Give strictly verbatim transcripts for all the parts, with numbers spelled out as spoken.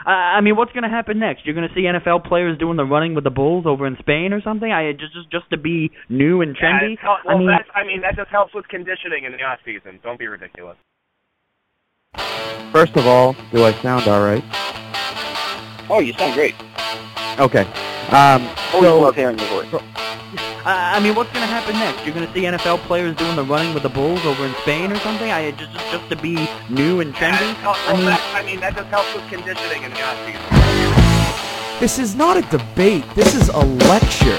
I, I mean, what's going to happen next? You're going to see N F L players doing the running with the bulls over in Spain or something? I just just, just to be new and trendy. Yeah, well, I mean, that's, I mean, that just helps with conditioning in the off season. Don't be ridiculous. First of all, do I sound all right? Oh, you sound great. Okay. Um, Always so, love hearing your voice. I, I mean, what's going to happen next? You're going to see N F L players doing the running with the bulls over in Spain or something? I just just, just to be new and trendy. Yeah, well, I mean, that, I mean, that just helps with conditioning in the off season. This is not a debate. This is a lecture.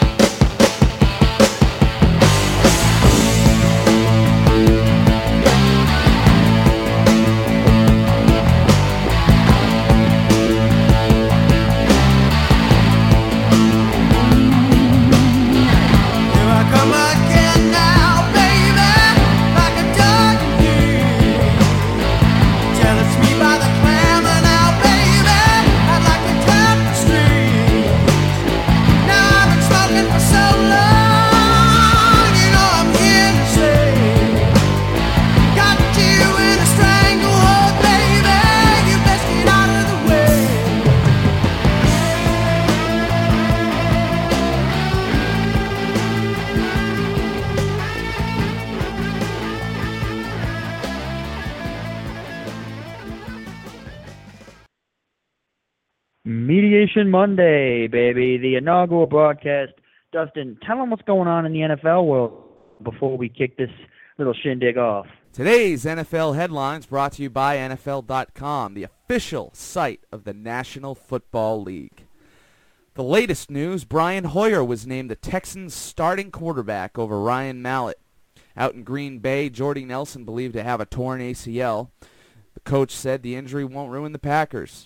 Mediation Monday, baby, the inaugural broadcast. Dustin, tell them what's going on in the N F L world before we kick this little shindig off. Today's N F L headlines brought to you by N F L dot com, the official site of the National Football League. The latest news, Brian Hoyer was named the Texans' starting quarterback over Ryan Mallett. Out in Green Bay, Jordy Nelson believed to have a torn A C L. The coach said the injury won't ruin the Packers.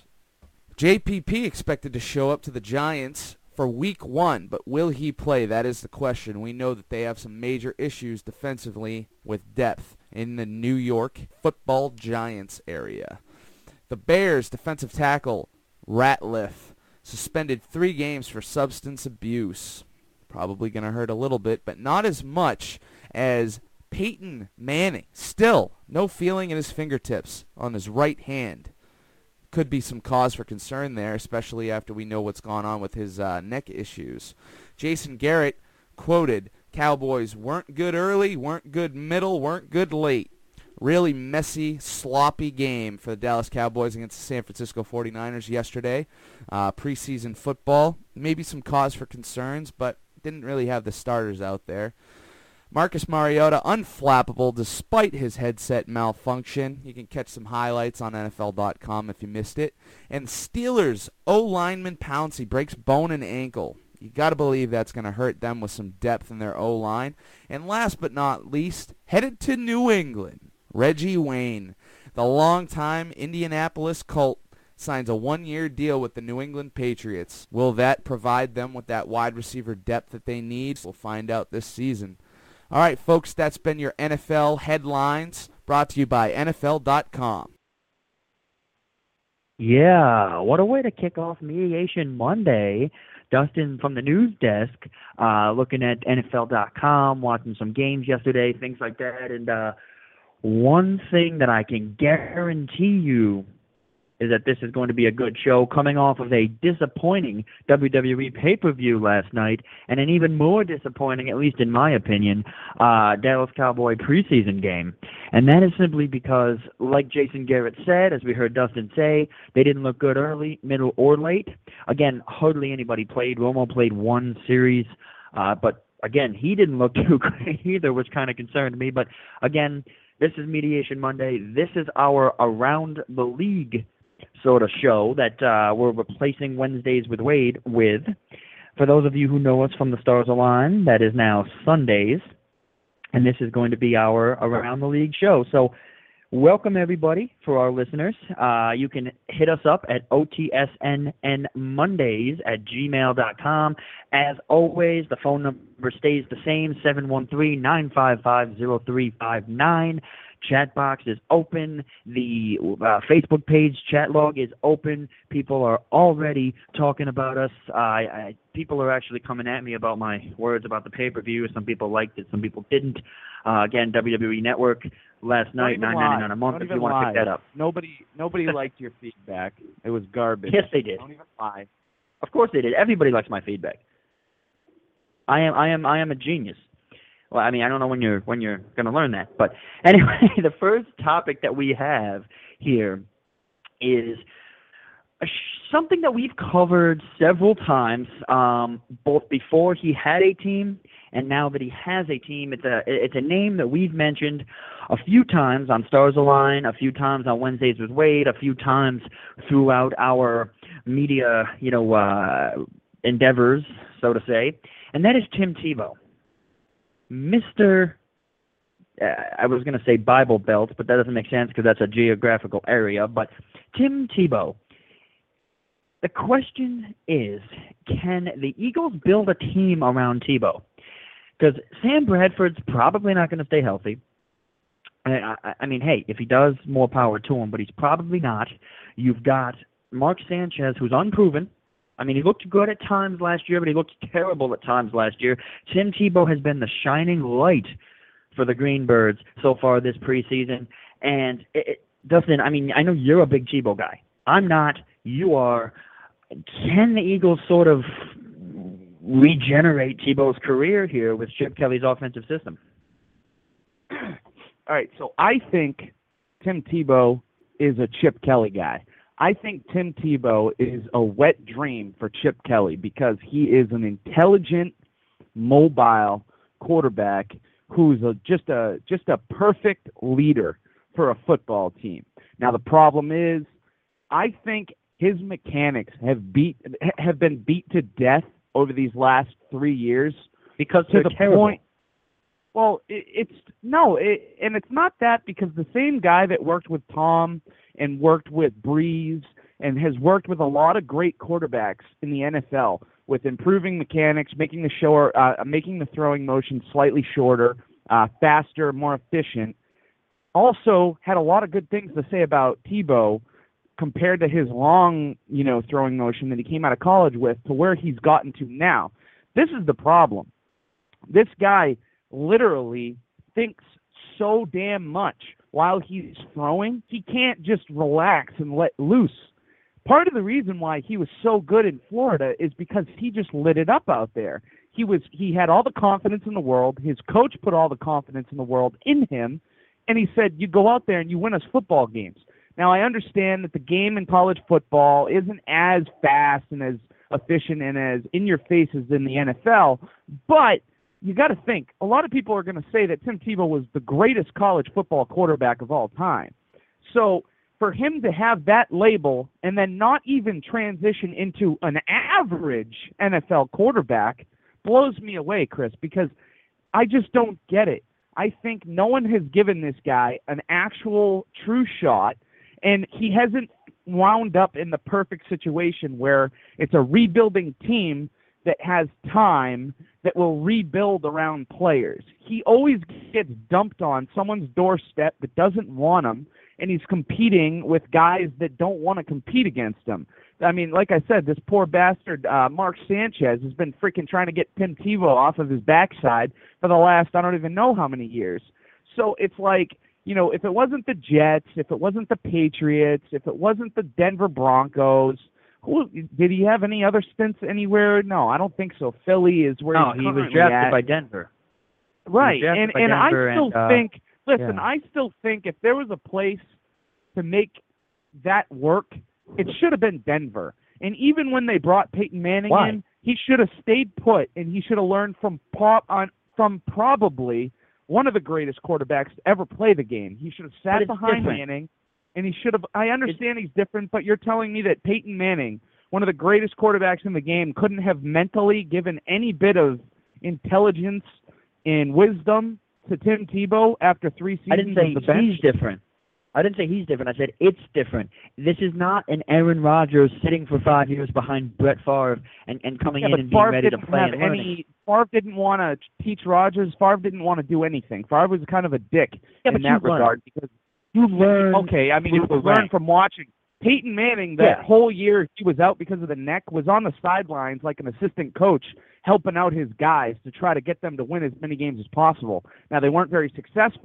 J P P expected to show up to the Giants for week one, but will he play? That is the question. We know that they have some major issues defensively with depth in the New York Football Giants area. The Bears defensive tackle Ratliff suspended three games for substance abuse. Probably going to hurt a little bit, but not as much as Peyton Manning. Still, no feeling in his fingertips on his right hand. Could be some cause for concern there, especially after we know what's gone on with his uh, neck issues. Jason Garrett quoted, "Cowboys weren't good early, weren't good middle, weren't good late." Really messy, sloppy game for the Dallas Cowboys against the San Francisco forty-niners yesterday. Uh, preseason football, maybe some cause for concerns, but didn't really have the starters out there. Marcus Mariota, unflappable despite his headset malfunction. You can catch some highlights on N F L dot com if you missed it. And Steelers O-lineman Pouncey breaks bone and ankle. You got to believe that's going to hurt them with some depth in their O-line. And last but not least, headed to New England, Reggie Wayne, the longtime Indianapolis Colt, signs a one-year deal with the New England Patriots. Will that provide them with that wide receiver depth that they need? We'll find out this season. All right, folks, that's been your N F L headlines brought to you by N F L dot com. Yeah, what a way to kick off Mediation Monday. Dustin from the news desk, uh, looking at N F L dot com, watching some games yesterday, things like that. And uh, one thing that I can guarantee you is that this is going to be a good show, coming off of a disappointing W W E pay-per-view last night, and an even more disappointing, at least in my opinion, uh, Dallas Cowboy preseason game. And that is simply because, like Jason Garrett said, as we heard Dustin say, they didn't look good early, middle, or late. Again, hardly anybody played. Romo played one series, uh, but again, he didn't look too great either, which kind of concerned me. But again, this is Mediation Monday. This is our Around the League sort of show that uh, we're replacing Wednesdays with Wade with. For those of you who know us from the Stars Align, that is now Sundays, and this is going to be our Around the League show. So welcome, everybody, for our listeners. Uh, you can hit us up at O T S N N Mondays at gmail dot com. As always, the phone number stays the same, seven one three, nine five five, zero three five nine. Chat box is open. The uh, Facebook page chat log is open. People are already talking about us. Uh, I, I, people are actually coming at me about my words about the pay-per-view. Some people liked it. Some people didn't. Uh, again, W W E Network last Don't night, even nine lie. ninety nine a month. Don't If even you want to lie. pick that up. Nobody, nobody liked your feedback. It was garbage. Yes, they did. Don't even lie. Of course they did. Everybody likes my feedback. I am, I am, I am a genius. Well, I mean, I don't know when you're when you're going to learn that, but anyway, the first topic that we have here is a sh- something that we've covered several times, um, both before he had a team and now that he has a team. It's a it's a name that we've mentioned a few times on Stars Align, a few times on Wednesdays with Wade, a few times throughout our media, you know, uh, endeavors, so to say, and that is Tim Tebow. Mister Uh, I was going to say Bible Belt, but that doesn't make sense because that's a geographical area. But Tim Tebow, the question is, can the Eagles build a team around Tebow? Because Sam Bradford's probably not going to stay healthy. I, I, I mean, hey, if he does, more power to him, but he's probably not. You've got Mark Sanchez, who's unproven. I mean, he looked good at times last year, but he looked terrible at times last year. Tim Tebow has been the shining light for the Greenbirds so far this preseason. And, it, it, Dustin, I mean, I know you're a big Tebow guy. I'm not. You are. Can the Eagles sort of regenerate Tebow's career here with Chip Kelly's offensive system? All right, so I think Tim Tebow is a Chip Kelly guy. I think Tim Tebow is a wet dream for Chip Kelly because he is an intelligent, mobile quarterback who's a, just a just a perfect leader for a football team. Now the problem is, I think his mechanics have beat have been beat to death over these last three years because to they're the terrible. point. Well, it, it's no, it, and it's not that because the same guy that worked with Tom and worked with Breeze and has worked with a lot of great quarterbacks in the N F L with improving mechanics, making the show, uh, making the throwing motion slightly shorter, uh, faster, more efficient. Also had a lot of good things to say about Tebow compared to his long, you know, throwing motion that he came out of college with to where he's gotten to now. This is the problem. This guy literally thinks so damn much while he's throwing. He can't just relax and let loose. Part of the reason why he was so good in Florida is because he just lit it up out there. He was he had all the confidence in the world. His coach put all the confidence in the world in him, and he said, you go out there and you win us football games. Now, I understand that the game in college football isn't as fast and as efficient and as in-your-face as in the N F L, but you got to think, a lot of people are going to say that Tim Tebow was the greatest college football quarterback of all time. So for him to have that label and then not even transition into an average N F L quarterback blows me away, Chris, because I just don't get it. I think no one has given this guy an actual true shot, and he hasn't wound up in the perfect situation where it's a rebuilding team that has time that will rebuild around players. He always gets dumped on someone's doorstep that doesn't want him, and he's competing with guys that don't want to compete against him. I mean, like I said, this poor bastard, uh, Mark Sanchez, has been freaking trying to get Tim Tebow off of his backside for the last, I don't even know how many years. So it's like, you know, if it wasn't the Jets, if it wasn't the Patriots, if it wasn't the Denver Broncos, who, did he have any other stints anywhere? No, I don't think so. Philly is where no, he's he was currently drafted at. by Denver. Right, and and I still and, uh, think, listen, yeah. I still think if there was a place to make that work, it should have been Denver. And even when they brought Peyton Manning Why? in, he should have stayed put, and he should have learned from pop on from probably one of the greatest quarterbacks to ever play the game. He should have But sat it's behind different. Manning, and he should have. I understand he's different, but you're telling me that Peyton Manning, one of the greatest quarterbacks in the game, couldn't have mentally given any bit of intelligence and wisdom to Tim Tebow after three seasons I didn't say on the bench? he's different. I didn't say he's different. I said it's different. This is not an Aaron Rodgers sitting for five years behind Brett Favre and, and coming Yeah, in but and being Favre ready to didn't play have and learning. any. Favre didn't want to teach Rodgers. Favre didn't want to do anything. Favre was kind of a dick Yeah, in but that you learned. regard because You learn. okay, I mean, through you the learn ranks. from watching Peyton Manning. That Yeah. whole year he was out because of the neck, was on the sidelines like an assistant coach, helping out his guys to try to get them to win as many games as possible. Now they weren't very successful,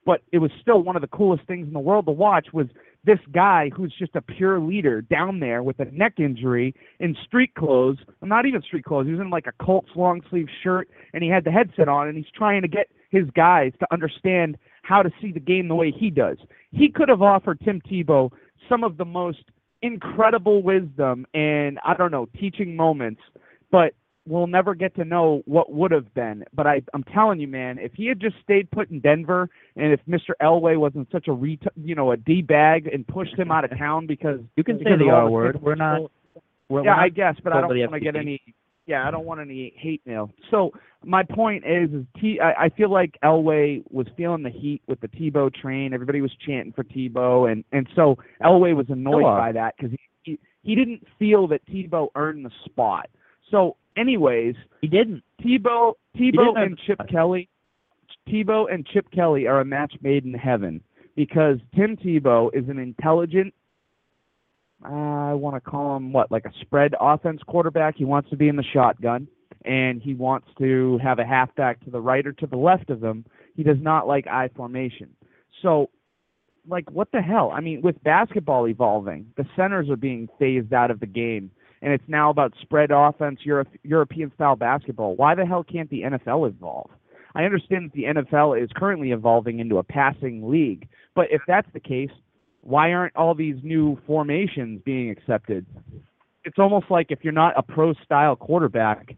but it was still one of the coolest things in the world to watch was this guy who's just a pure leader down there with a neck injury in street clothes, not even street clothes, he was in like a Colts long sleeve shirt, and he had the headset on, and he's trying to get his guys to understand how to see the game the way he does. He could have offered Tim Tebow some of the most incredible wisdom and, I don't know, teaching moments, but we'll never get to know what would have been. But I, I'm telling you, man, if he had just stayed put in Denver, and if Mister Elway wasn't such a ret- you know a d bag and pushed him out of town because You can because say the of all R the word. physical- We're not. We're, yeah, we're I not guess, but I don't over the want to get F C C. any. Yeah, I don't want any hate mail. So my point is, is T, I, I feel like Elway was feeling the heat with the Tebow train. Everybody was chanting for Tebow, and and so Elway was annoyed Still are. by that because he, he he didn't feel that Tebow earned the spot. So, anyways, He didn't. Tebow, didn't Tebow earn and the Chip spot. Kelly, Tebow and Chip Kelly are a match made in heaven because Tim Tebow is an intelligent, uh, I want to call him what, like a spread offense quarterback. He wants to be in the shotgun, and he wants to have a halfback to the right or to the left of him. He does not like I formation. So, like, what the hell? I mean, with basketball evolving, the centers are being phased out of the game, and it's now about spread offense, Euro- European-style basketball. Why the hell can't the N F L evolve? I understand that the N F L is currently evolving into a passing league, but if that's the case, why aren't all these new formations being accepted? It's almost like if you're not a pro-style quarterback,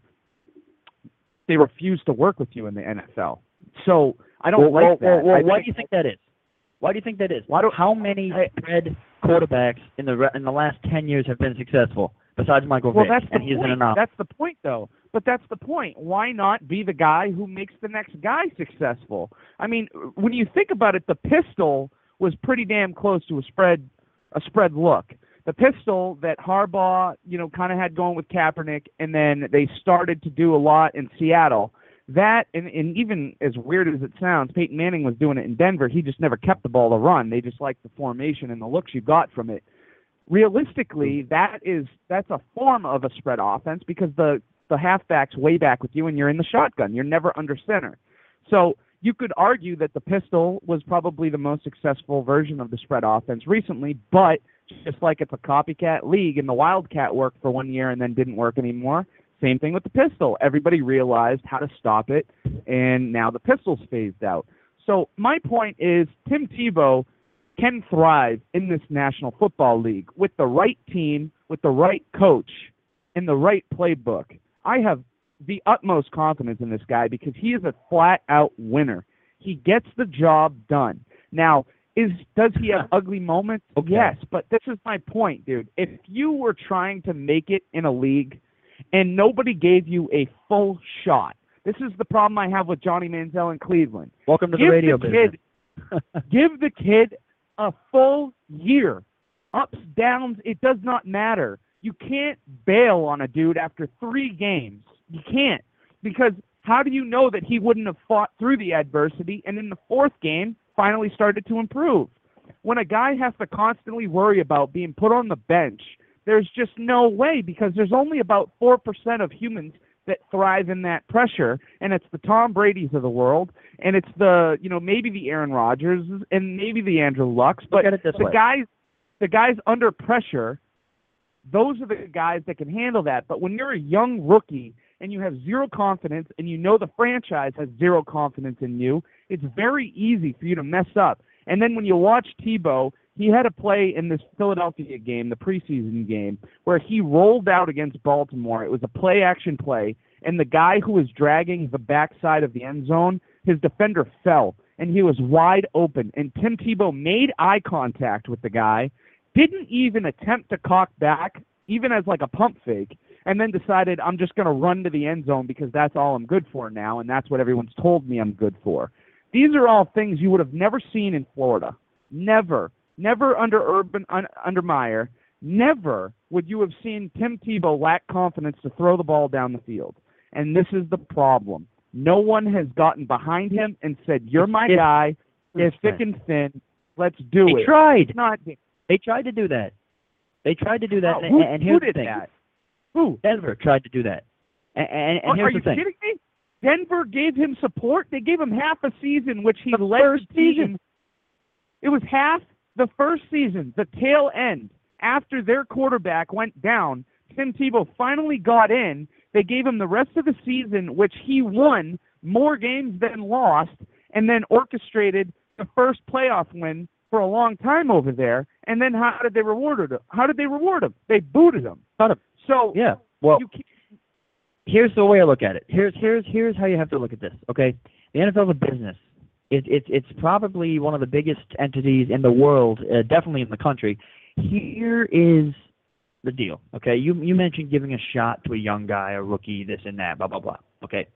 they refuse to work with you in the N F L. So I don't Well, like well, that. well, I why think- do you think that is? Why do you think that is? Why do- How many I- spread quarterbacks in the re- in the last ten years have been successful besides Michael Well, Vick? that's the and he's point. an anomaly. That's the point, though. But that's the point. Why not be the guy who makes the next guy successful? I mean, when you think about it, the pistol was pretty damn close to a spread, a spread look. The pistol that Harbaugh, you know, kind of had going with Kaepernick, and then they started to do a lot in Seattle. That, and, and even as weird as it sounds, Peyton Manning was doing it in Denver. He just never kept the ball to run. They just liked the formation and the looks you got from it. Realistically, that is that's a form of a spread offense because the the halfback's way back with you and you're in the shotgun. You're never under center. So you could argue that the pistol was probably the most successful version of the spread offense recently, but just like it's a copycat league and the Wildcat worked for one year and then didn't work anymore, same thing with the pistol. Everybody realized how to stop it, and now the pistol's phased out. So my point is Tim Tebow can thrive in this National Football League with the right team, with the right coach, and the right playbook. I have the utmost confidence in this guy because he is a flat-out winner. He gets the job done. Now, is does he have ugly moments? Okay. Yes, but this is my point, dude. If you were trying to make it in a league and nobody gave you a full shot, this is the problem I have with Johnny Manziel in Cleveland. Welcome to Give the radio the business. kid, give the kid a full year. Ups, downs, it does not matter. You can't bail on a dude after three games. You can't. Because how do you know that he wouldn't have fought through the adversity and in the fourth game finally started to improve? When a guy has to constantly worry about being put on the bench, there's just no way because there's only about four percent of humans that thrive in that pressure, and it's the Tom Brady's of the world, and it's the, you know, maybe the Aaron Rodgers and maybe the Andrew Lucks, but Look at it this the way. guys, the guys under pressure, those are the guys that can handle that. But when you're a young rookie and you have zero confidence and you know the franchise has zero confidence in you, it's very easy for you to mess up. And then when you watch Tebow, he had a play in this Philadelphia game, the preseason game, where he rolled out against Baltimore. It was a play-action play, and the guy who was dragging the backside of the end zone, his defender fell, and he was wide open. And Tim Tebow made eye contact with the guy, didn't even attempt to cock back, even as like a pump fake, and then decided, I'm just going to run to the end zone because that's all I'm good for now, and that's what everyone's told me I'm good for. These are all things you would have never seen in Florida. Never. Never under Urban, un, under Meyer. Never would you have seen Tim Tebow lack confidence to throw the ball down the field. And this is the problem. No one has gotten behind him and said, you're my If- guy, you're if- thick and thin, let's do They it. tried. It's not, They tried to do that. They tried to do that, Oh, and, who, and who here's did the thing. that? Who? Denver tried to do that. And, and, and Are here's you the thing. kidding me? Denver gave him support. They gave him half a season, which he The led first the team. season. It was half the first season, the tail end, after their quarterback went down. Tim Tebow finally got in. They gave him the rest of the season, which he won more games than lost, and then orchestrated the first playoff win for a long time over there. And then how did they reward him? How did they reward him? They booted him. So Yeah. Well, you can't, here's the way I look at it. Here's here's here's how you have to look at this. Okay, the N F L is a business. It, it, it's probably one of the biggest entities in the world, uh, definitely in the country. Here is the deal. Okay, you you mentioned giving a shot to a young guy, a rookie, this and that, blah blah blah. Okay,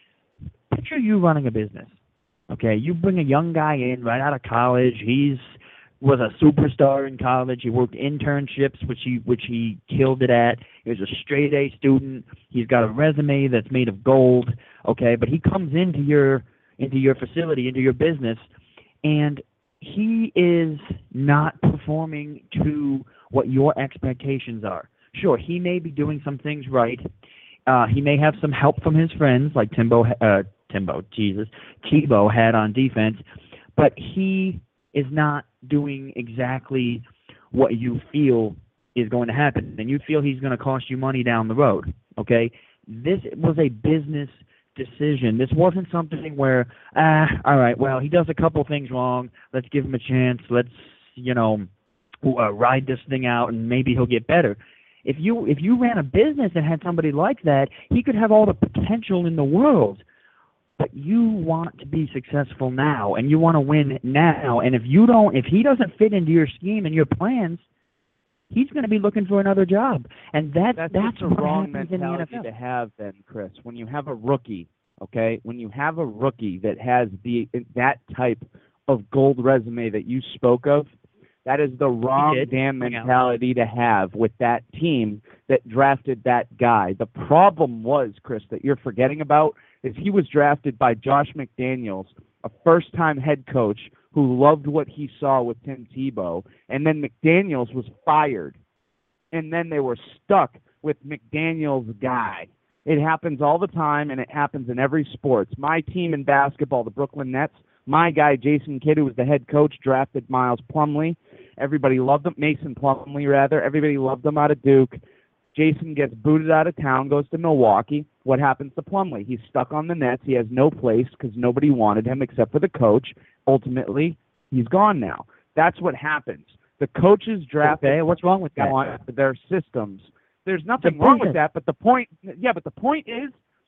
picture you running a business. Okay, you bring a young guy in right out of college. He's was a superstar in college. He worked internships, which he which he killed it at. He was a straight A student. He's got a resume that's made of gold. Okay, but he comes into your into your facility, into your business, and he is not performing to what your expectations are. Sure, he may be doing some things right. Uh, he may have some help from his friends, like Timbo, uh, Timbo, Jesus, Tebow had on defense, but he is not doing exactly what you feel is going to happen, and you feel he's going to cost you money down the road. Okay, this was a business decision. This wasn't something where, ah, all right, well, he does a couple things wrong. Let's give him a chance. Let's, you know, uh, ride this thing out, and maybe he'll get better. If you if you ran a business and had somebody like that, he could have all the potential in the world. But you want to be successful now, and you want to win now. And if you don't, if he doesn't fit into your scheme and your plans, he's going to be looking for another job, and that, that's that's the what wrong happens in the N F mentality L. to have. Then, Chris, when you have a rookie, okay, when you have a rookie that has the that type of gold resume that you spoke of, that is the wrong did. damn Bring out. mentality to have with that team that drafted that guy. The problem was, Chris, that you're forgetting about is he was drafted by Josh McDaniels, a first-time head coach who loved what he saw with Tim Tebow, and then McDaniels was fired, and then they were stuck with McDaniels' guy. It happens all the time, and it happens in every sport. My team in basketball, the Brooklyn Nets, my guy, Jason Kidd, who was the head coach, drafted Miles Plumlee. Everybody loved him, Mason Plumlee, rather. Everybody loved him out of Duke. Jason gets booted out of town, goes to Milwaukee. What happens to Plumlee? He's stuck on the Nets. He has no place because nobody wanted him except for the coach. Ultimately, he's gone now. That's what happens. The coaches draft. Okay, what's wrong with that? On their systems. There's nothing The wrong with business. that, but the point, yeah, but the point is,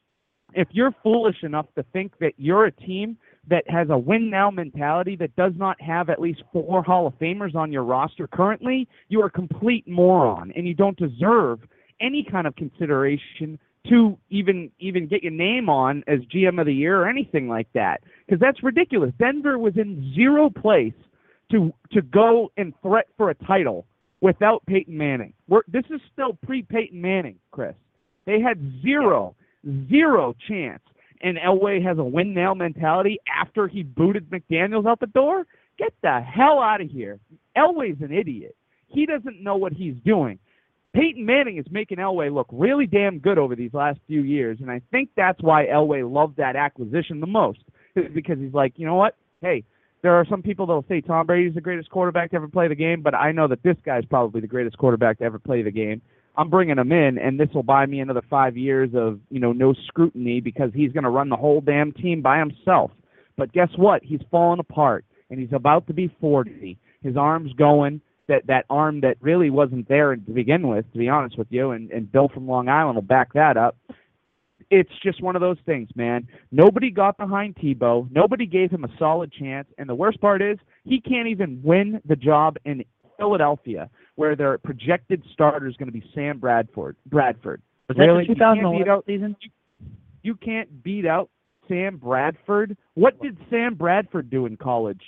if you're foolish enough to think that you're a team that has a win-now mentality that does not have at least four Hall of Famers on your roster currently, you are a complete moron, and you don't deserve any kind of consideration to even even get your name on as G M of the year or anything like that, because that's ridiculous. Denver was in zero place to to go and threat for a title without Peyton Manning. We're, this is still pre-Peyton Manning, Chris. They had zero, zero chance. And Elway has a win-now mentality after he booted McDaniels out the door? Get the hell out of here. Elway's an idiot. He doesn't know what he's doing. Peyton Manning is making Elway look really damn good over these last few years, and I think that's why Elway loved that acquisition the most, because he's like, you know what? Hey, there are some people that will say Tom Brady's the greatest quarterback to ever play the game, but I know that this guy's probably the greatest quarterback to ever play the game. I'm bringing him in, and this will buy me another five years of, you know, no scrutiny because he's going to run the whole damn team by himself. But guess what? He's falling apart, and he's about to be forty. His arm's going, that, that arm that really wasn't there to begin with, to be honest with you, and, and Bill from Long Island will back that up. It's just one of those things, man. Nobody got behind Tebow. Nobody gave him a solid chance, and the worst part is he can't even win the job in Philadelphia, where their projected starter is going to be Sam Bradford. Bradford. Was that really? the You can't twenty eleven beat out, season? you can't beat out Sam Bradford. What did Sam Bradford do in college?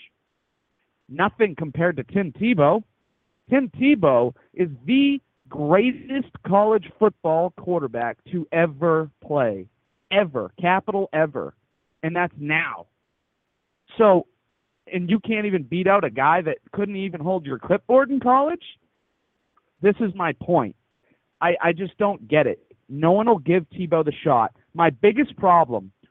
Nothing compared to Tim Tebow. Tim Tebow is the greatest college football quarterback to ever play. Ever. Capital ever. And that's now. So, and you can't even beat out a guy that couldn't even hold your clipboard in college? This is my point. I, I just don't get it. No one will give Tebow the shot. My biggest problem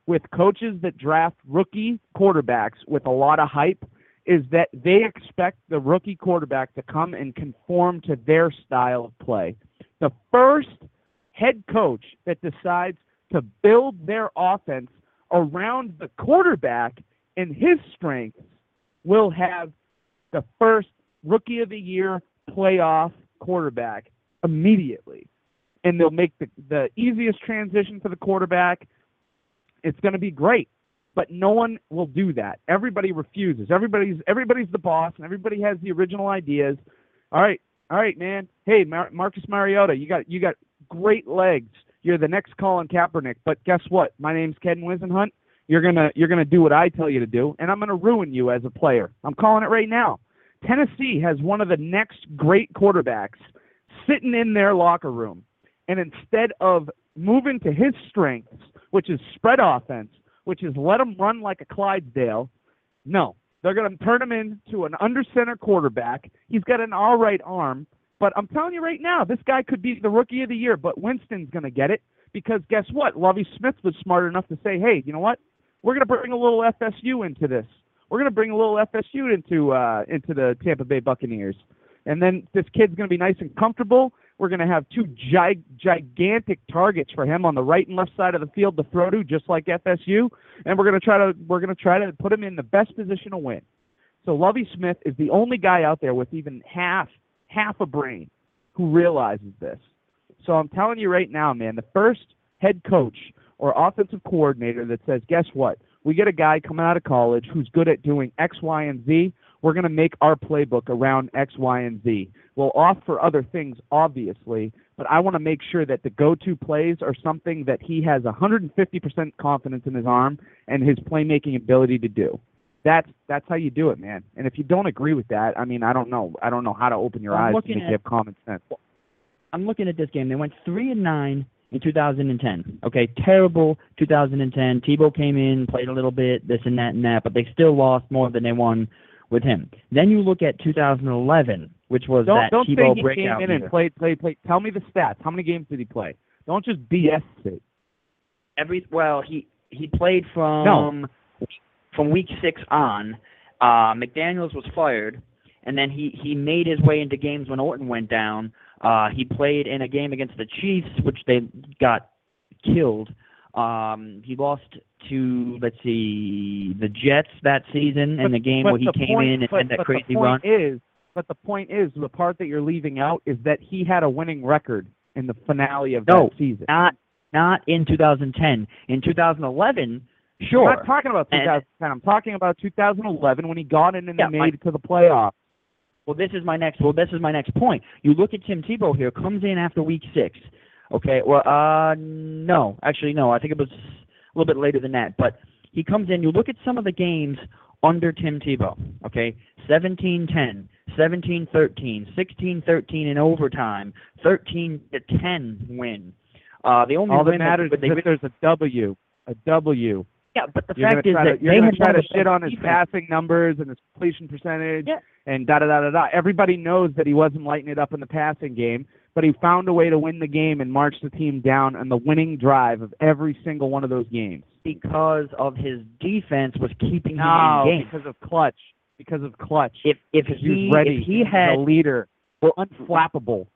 with coaches that draft rookie quarterbacks with a lot of hype is that they expect the rookie quarterback to come and conform to their style of play. The first head coach that decides to build their offense around the quarterback and his strengths will have the first rookie of the year playoff quarterback immediately. And they'll make the, the easiest transition for the quarterback. It's going to be great. But no one will do that. Everybody refuses. Everybody's everybody's the boss, and everybody has the original ideas. All right, all right, man. Hey, Mar- Marcus Mariota, you got you got great legs. You're the next Colin Kaepernick. But guess what? My name's Ken Wisenhunt. You're gonna you're gonna do what I tell you to do, and I'm gonna ruin you as a player. I'm calling it right now. Tennessee has one of the next great quarterbacks sitting in their locker room, and instead of moving to his strengths, which is spread offense, which is let him run like a Clydesdale, no, they're going to turn him into an under-center quarterback. He's got an all-right arm, but I'm telling you right now, this guy could be the rookie of the year, but Winston's going to get it because guess what? Lovie Smith was smart enough to say, hey, you know what? We're going to bring a little F S U into this. We're going to bring a little F S U into uh, into the Tampa Bay Buccaneers. And then this kid's going to be nice and comfortable. We're going to have two gi- gigantic targets for him on the right and left side of the field to throw to, just like F S U. And we're going to try to we're going to try to put him in the best position to win. So Lovie Smith is the only guy out there with even half half a brain who realizes this. So I'm telling you right now, man, the first head coach or offensive coordinator that says, guess what? We get a guy coming out of college who's good at doing X, Y, and Z. We're going to make our playbook around X, Y, and Z. We'll opt for other things, obviously, but I want to make sure that the go-to plays are something that he has one hundred fifty percent confidence in his arm and his playmaking ability to do. That's that's how you do it, man. And if you don't agree with that, I mean, I don't know. I don't know how to open your Well, I'm eyes to looking make at- you have common sense. I'm looking at this game. They went three and nine in two thousand ten. Okay, terrible two thousand ten. Tebow came in, played a little bit, this and that and that, but they still lost more than they won with him. Then you look at two thousand eleven, which was Don't that don't Tebow say he breakout came in year. and played, played, played. Tell me the stats. How many games did he play? Don't just B S it. Every well, he he played from No. from week six on. Uh, McDaniels was fired, and then he he made his way into games when Orton went down. Uh, he played in a game against the Chiefs, which they got killed. Um, he lost to, let's see, the Jets that season, in the game but where he the came point, in and but, had that but crazy the run. point is, but the point is, the part that you're leaving out is that he had a winning record in the finale of No, that season. Not not in two thousand ten. In two thousand eleven, sure. I'm not talking about two thousand ten. I'm talking about two thousand eleven when he got in and Yeah, they my- made it to the playoffs. Well, this is my next. Well, this is my next point. You look at Tim Tebow here. Comes in after week six. Okay. Well, uh, no, actually, no. I think it was a little bit later than that. But he comes in. You look at some of the games under Tim Tebow. Okay, seventeen ten, seventeen thirteen, sixteen thirteen in overtime, thirteen to ten win. Uh, the only All that win matters that, is they, that there's a W. A W. yeah, but the You're fact gonna is try that to, you're they gonna had try one to of the shit best on his defense. passing numbers and his completion percentage Yeah. and da da da da da. Everybody knows that he wasn't lighting it up in the passing game, but he found a way to win the game and march the team down on the winning drive of every single one of those games. Because of his defense was keeping No, him in games. because of clutch. Because of clutch. If if Because he he was ready. if he was had a leader. Well, unflappable.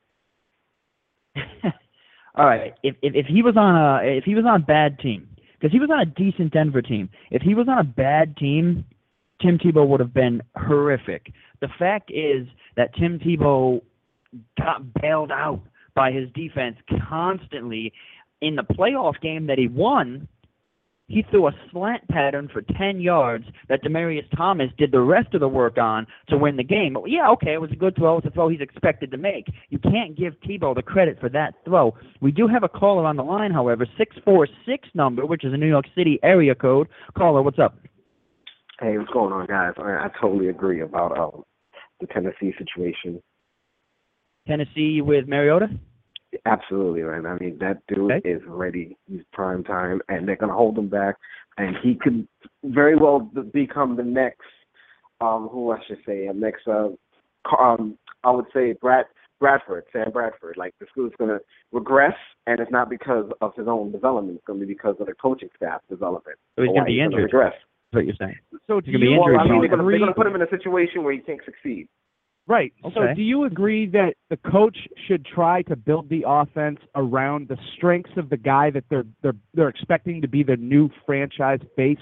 all right, if, if if he was on a if he was on a bad team, because he was on a decent Denver team. If he was on a bad team, Tim Tebow would have been horrific. The fact is that Tim Tebow got bailed out by his defense constantly. In the playoff game that he won, he threw a slant pattern for ten yards that Demaryius Thomas did the rest of the work on to win the game. Yeah, okay, it was a good throw. It's a throw he's expected to make. You can't give Tebow the credit for that throw. We do have a caller on the line, however, six four six number, which is a New York City area code. Caller, what's up? Hey, what's going on, guys? I, I totally agree about um, the Tennessee situation. Tennessee with Mariota? Absolutely, right. I mean, that dude Okay. is ready. He's prime time, and they're going to hold him back. And he could very well b- become the next, um, who I should say, uh, next, uh, ca- um, I would say Brad Bradford, Sam Bradford. Like, the school's going to regress, and it's not because of his own development. It's going to be because of the coaching staff development. So he's or going why to be he's gonna injured. regress. That's what you're saying. So He's do gonna be you injured Well, I mean, they're going agree? to put him in a situation where he can't succeed. Right. So Okay. do you agree that the coach should try to build the offense around the strengths of the guy that they're they're they're expecting to be the new franchise face?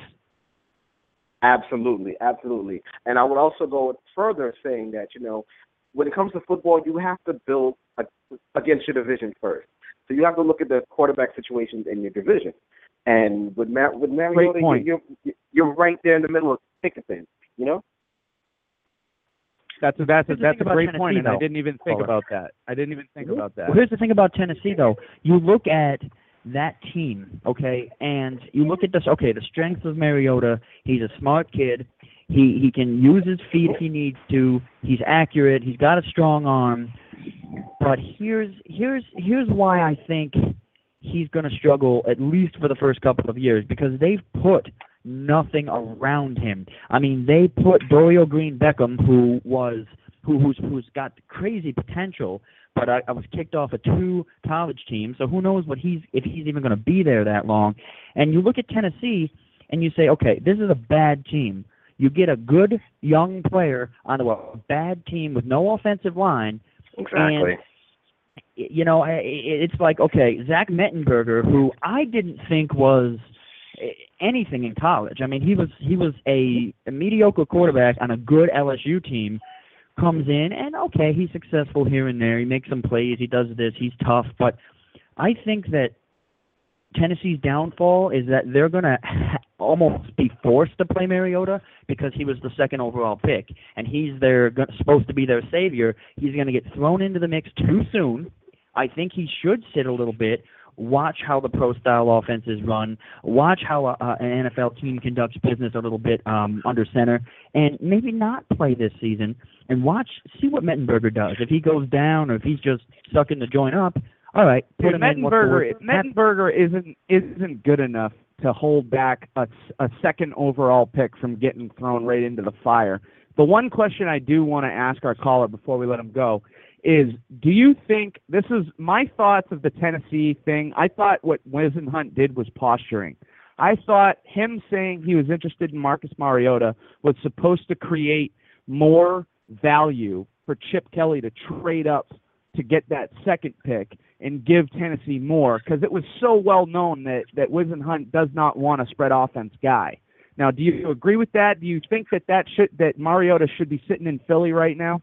Absolutely, absolutely. And I would also go further saying that, you know, when it comes to football, you have to build a, against your division first. So you have to look at the quarterback situations in your division. And with Mar- with Mariota, point. you're, you're you're right there in the middle of thick of things, you know? That's a, that's a, Here's the that's thing a about great Tennessee, point, and I though. didn't even think Caller. about that. I didn't even think about that. Well, here's the thing about Tennessee, though. You look at that team, okay, and you look at this. Okay, the strengths of Mariota. He's a smart kid. He he can use his feet if he needs to. He's accurate. He's got a strong arm. But here's here's here's why I think he's going to struggle at least for the first couple of years, because they've put nothing around him. I mean, they put Dorial Green Beckham, who was who who's who's got crazy potential, but I, I was kicked off of two college teams, so who knows what he's if he's even going to be there that long. And you look at Tennessee and you say, okay, this is a bad team. You get a good young player onto a bad team with no offensive line. Exactly. And, you know, it's like, okay, Zach Mettenberger, who I didn't think was anything in college. I mean, he was he was a, a mediocre quarterback on a good L S U team, comes in, and, okay, he's successful here and there. He makes some plays. He does this. He's tough. But I think that Tennessee's downfall is that they're going to almost be forced to play Mariota because he was the second overall pick, and he's their supposed to be their savior. He's going to get thrown into the mix too soon. I think he should sit a little bit, watch how the pro-style offenses run, watch how a, a, an N F L team conducts business a little bit um, under center, and maybe not play this season, and watch, see what Mettenberger does. If he goes down or if he's just sucking the joint up, all right, put Dude, him in. Mettenberger, Mettenberger isn't isn't good enough to hold back a, a second overall pick from getting thrown right into the fire. The one question I do want to ask our caller before we let him go is, do you think, this is my thoughts of the Tennessee thing, I thought what Whisenhunt did was posturing. I thought him saying he was interested in Marcus Mariota was supposed to create more value for Chip Kelly to trade up to get that second pick and give Tennessee more, because it was so well known that, that Whisenhunt does not want a spread offense guy. Now, do you agree with that? Do you think that that should that Mariota should be sitting in Philly right now?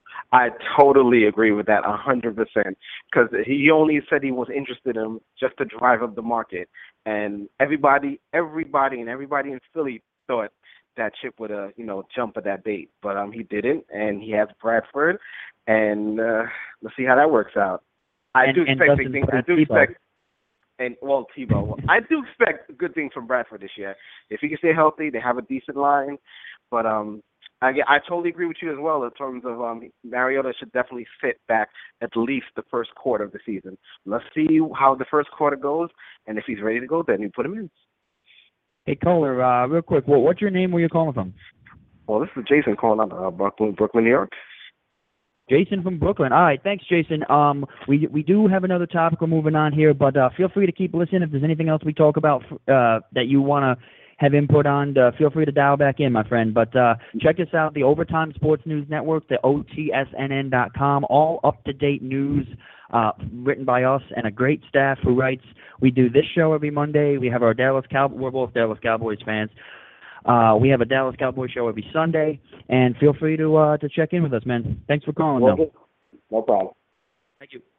I totally agree with that, one hundred percent, because he only said he was interested in him just to drive up the market. And everybody, everybody, and everybody in Philly thought that Chip would, uh, you know, jump at that bait. But um, he didn't, and he has Bradford, and uh, let's see how that works out. I And- do and expect big doesn't things. put I do Tebow. expect, and well, Tebow. I do expect good things from Bradford this year. If he can stay healthy, they have a decent line. But um, I, I totally agree with you as well in terms of um, Mariota should definitely sit back at least the first quarter of the season. Let's see how the first quarter goes, and if he's ready to go, then you put him in. Hey, caller, uh, real quick, what, what's your name? Where you calling from? Well, this is Jason calling out of Brooklyn, Brooklyn, New York. Jason from Brooklyn. All right, thanks, Jason. Um, we we do have another topic we're moving on here, but uh, feel free to keep listening. If there's anything else we talk about uh, that you want to have input on, uh, feel free to dial back in, my friend. But uh, check us out, the Overtime Sports News Network, the O T S N N dot com, all up-to-date news uh, written by us and a great staff who writes. We do this show every Monday. We have our Dallas Cowboys. We're both Dallas Cowboys fans. Uh, we have a Dallas Cowboys show every Sunday, and feel free to uh, to check in with us, man. Thanks for calling, though. Okay. No problem. Thank you.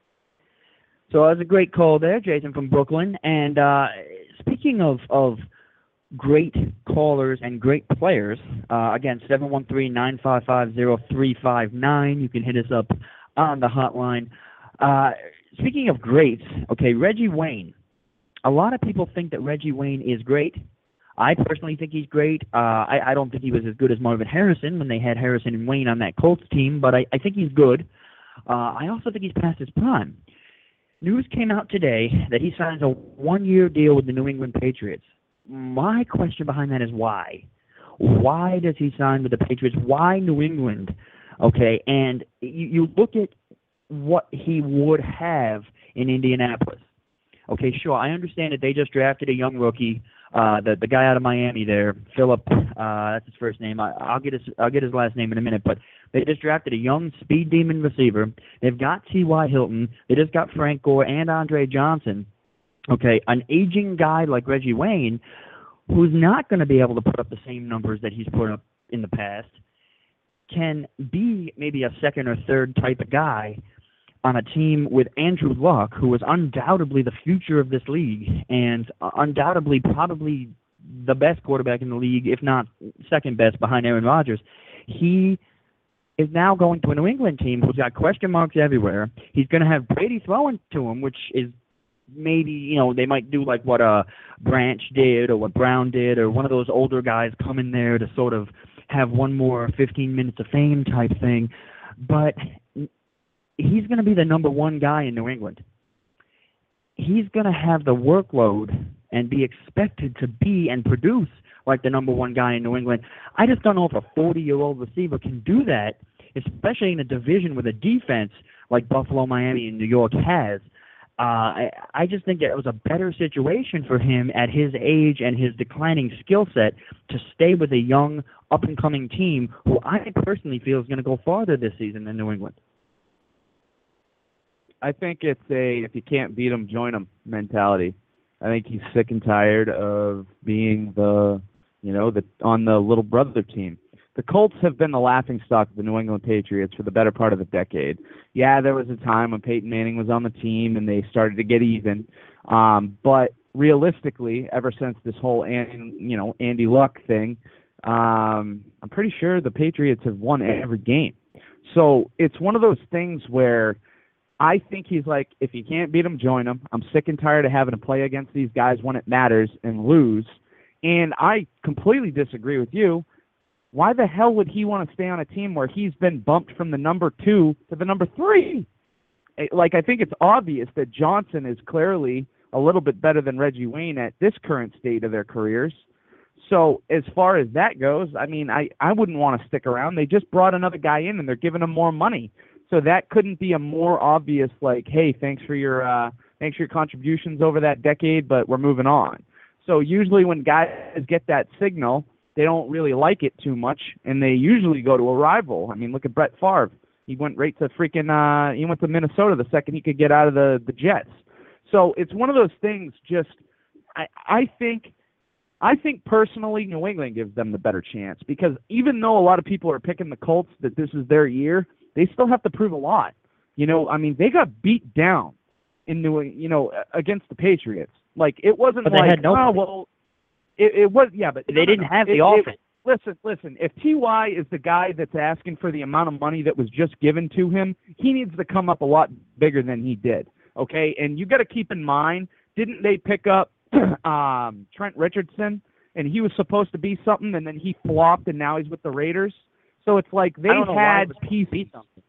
So that was a great call there, Jason from Brooklyn. And uh, speaking of, of great callers and great players, uh, again, seven one three, nine five five, zero three five nine. You can hit us up on the hotline. Uh, speaking of greats, okay, Reggie Wayne. A lot of people think that Reggie Wayne is great. I personally think he's great. Uh, I, I don't think he was as good as Marvin Harrison when they had Harrison and Wayne on that Colts team, but I, I think he's good. Uh, I also think he's past his prime. News came out today that he signs a one-year deal with the New England Patriots. My question behind that is why? Why does he sign with the Patriots? Why New England? Okay, and you, you look at what he would have in Indianapolis. Okay, sure, I understand that they just drafted a young rookie, uh, the the guy out of Miami there, Philip. Uh, that's his first name. I, I'll get his I'll get his last name in a minute. But they just drafted a young speed demon receiver. They've got T Y. Hilton. They just got Frank Gore and Andre Johnson. Okay, an aging guy like Reggie Wayne, who's not going to be able to put up the same numbers that he's put up in the past, can be maybe a second or third type of guy on a team with Andrew Luck, who is undoubtedly the future of this league and undoubtedly probably the best quarterback in the league, if not second best behind Aaron Rodgers. He is now going to a New England team who's got question marks everywhere. He's going to have Brady throwing to him, which is maybe, you know, they might do like what uh, Branch did or what Brown did, or one of those older guys come in there to sort of have one more fifteen minutes of fame type thing. But he's going to be the number one guy in New England. He's going to have the workload and be expected to be and produce like the number one guy in New England. I just don't know if a forty-year-old receiver can do that, especially in a division with a defense like Buffalo, Miami, and New York has. Uh, I, I just think it was a better situation for him at his age and his declining skill set to stay with a young, up-and-coming team who I personally feel is going to go farther this season than New England. I think it's a if you can't beat them, join them mentality. I think he's sick and tired of being the, you know, the on the little brother team. The Colts have been the laughingstock of the New England Patriots for the better part of a decade. Yeah, there was a time when Peyton Manning was on the team and they started to get even. Um, but realistically, ever since this whole, you know, Andy Luck thing, um, I'm pretty sure the Patriots have won every game. So it's one of those things where I think he's like, if you can't beat them, join them. I'm sick and tired of having to play against these guys when it matters and lose. And I completely disagree with you. Why the hell would he want to stay on a team where he's been bumped from the number two to the number three? Like, I think it's obvious that Johnson is clearly a little bit better than Reggie Wayne at this current state of their careers. So as far as that goes, I mean, I, I wouldn't want to stick around. They just brought another guy in, and they're giving him more money. So that couldn't be a more obvious, like, hey, thanks for your uh, thanks for your contributions over that decade, but we're moving on. So usually when guys get that signal, they don't really like it too much, and they usually go to a rival. I mean, look at Brett Favre. He went right to freaking uh, he went to Minnesota the second he could get out of the, the Jets. So it's one of those things. Just I I think I think personally New England gives them the better chance, because even though a lot of people are picking the Colts that this is their year, they still have to prove a lot. You know, I mean, they got beat down in New, you know, against the Patriots. Like, it wasn't but like, they had no oh, well, it, it was, yeah, but they no, didn't no, have it, the offense. It, listen, listen, if T Y is the guy that's asking for the amount of money that was just given to him, he needs to come up a lot bigger than he did, okay? And you got to keep in mind, didn't they pick up um, Trent Richardson, and he was supposed to be something, and then he flopped, and now he's with the Raiders? So it's like they had pieces.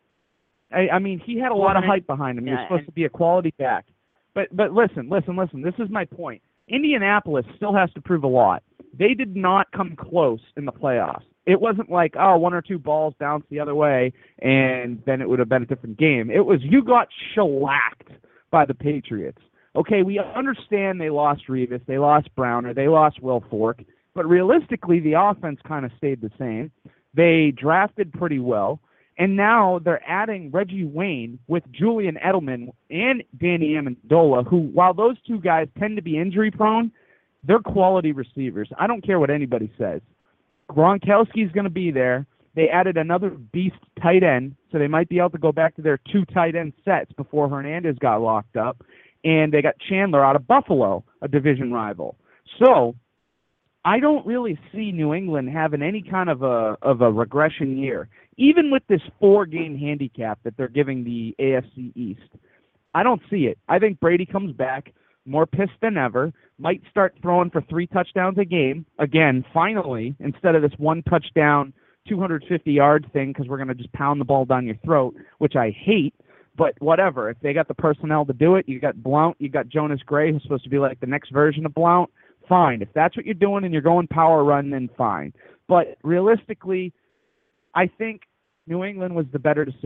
I, I mean, he had a lot of hype behind him. He was yeah, supposed to be a quality back. But but listen, listen, listen. This is my point. Indianapolis still has to prove a lot. They did not come close in the playoffs. It wasn't like, oh, one or two balls bounced the other way, and then it would have been a different game. It was you got shellacked by the Patriots. Okay, we understand they lost Revis, they lost Browner, they lost Will Fork, but realistically, the offense kind of stayed the same. They drafted pretty well, and now they're adding Reggie Wayne with Julian Edelman and Danny Amendola, who, while those two guys tend to be injury-prone, they're quality receivers. I don't care what anybody says. Gronkowski's going to be there. They added another beast tight end, so they might be able to go back to their two tight end sets before Hernandez got locked up. And they got Chandler out of Buffalo, a division rival. So I don't really see New England having any kind of a of a regression year, even with this four-game handicap that they're giving the A F C East. I don't see it. I think Brady comes back more pissed than ever, might start throwing for three touchdowns a game, again, finally, instead of this one touchdown, two hundred fifty yard thing, because we're going to just pound the ball down your throat, which I hate. But whatever, if they got the personnel to do it, you got Blount, you got Jonas Gray, who's supposed to be like the next version of Blount, fine. If that's what you're doing and you're going power run, then fine. But realistically, I think New England was the better decision.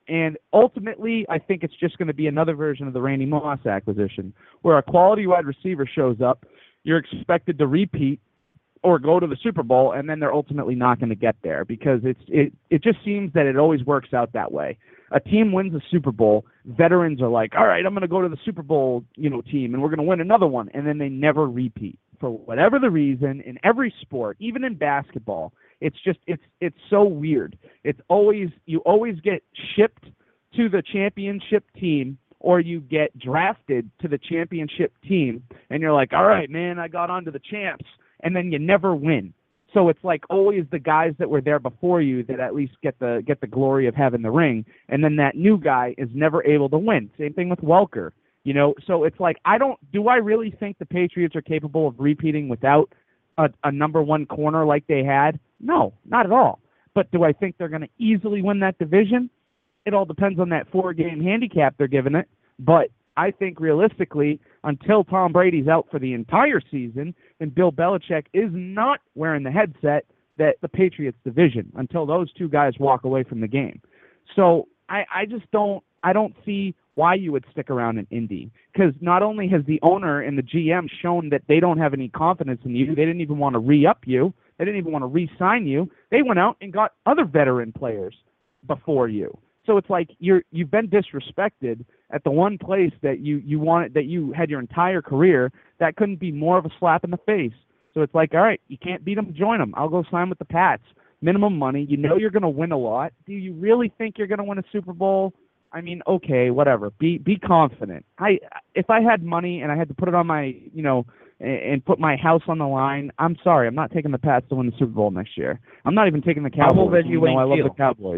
And ultimately, I think it's just going to be another version of the Randy Moss acquisition, where a quality wide receiver shows up, you're expected to repeat or go to the Super Bowl, and then they're ultimately not going to get there because it's it, it just seems that it always works out that way. A team wins a Super Bowl, veterans are like, all right, I'm going to go to the Super Bowl, you know, team, and we're going to win another one, and then they never repeat. For whatever the reason, in every sport, even in basketball, it's just it's it's so weird. It's always you always get shipped to the championship team, or you get drafted to the championship team, and you're like, all right, man, I got onto the champs, and then you never win. So it's like always the guys that were there before you that at least get the get the glory of having the ring, and then that new guy is never able to win. Same thing with Welker. You know, so it's like, I don't, do I really think the Patriots are capable of repeating without a, a number one corner like they had? No, not at all. But do I think they're going to easily win that division? It all depends on that four-game handicap they're giving it. But I think realistically, until Tom Brady's out for the entire season and Bill Belichick is not wearing the headset, that the Patriots division, until those two guys walk away from the game. So I, I just don't, I don't see why you would stick around in Indy, because not only has the owner and the G M shown that they don't have any confidence in you, they didn't even want to re-up you, they didn't even want to re-sign you, they went out and got other veteran players before you. So it's like you're you've been disrespected at the one place that you you wanted, that you had your entire career. That couldn't be more of a slap in the face. So it's like, all right, you can't beat them, join them. I'll go sign with the Pats. Minimum money. You know you're going to win a lot. Do you really think you're going to win a Super Bowl? I mean, okay, whatever. Be be confident. I if I had money and I had to put it on my, you know, and, and put my house on the line, I'm sorry, I'm not taking the Pats to win the Super Bowl next year. I'm not even taking the Cowboys. How will Reggie Wayne I love feel? the Cowboys.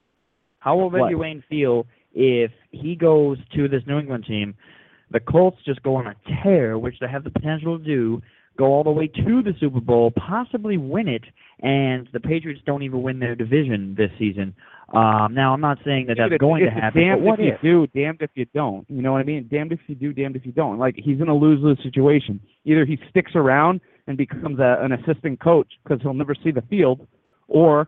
How will Reggie What? Wayne feel if he goes to this New England team, the Colts just go on a tear, which they have the potential to do, go all the way to the Super Bowl, possibly win it, and the Patriots don't even win their division this season? Um, now, I'm not saying that that's Dude, going it's, to it's happen, damned but what if if? you do, damned if you don't. You know what I mean? Damned if you do, damned if you don't. Like, he's in a lose-lose situation. Either he sticks around and becomes a, an assistant coach because he'll never see the field, or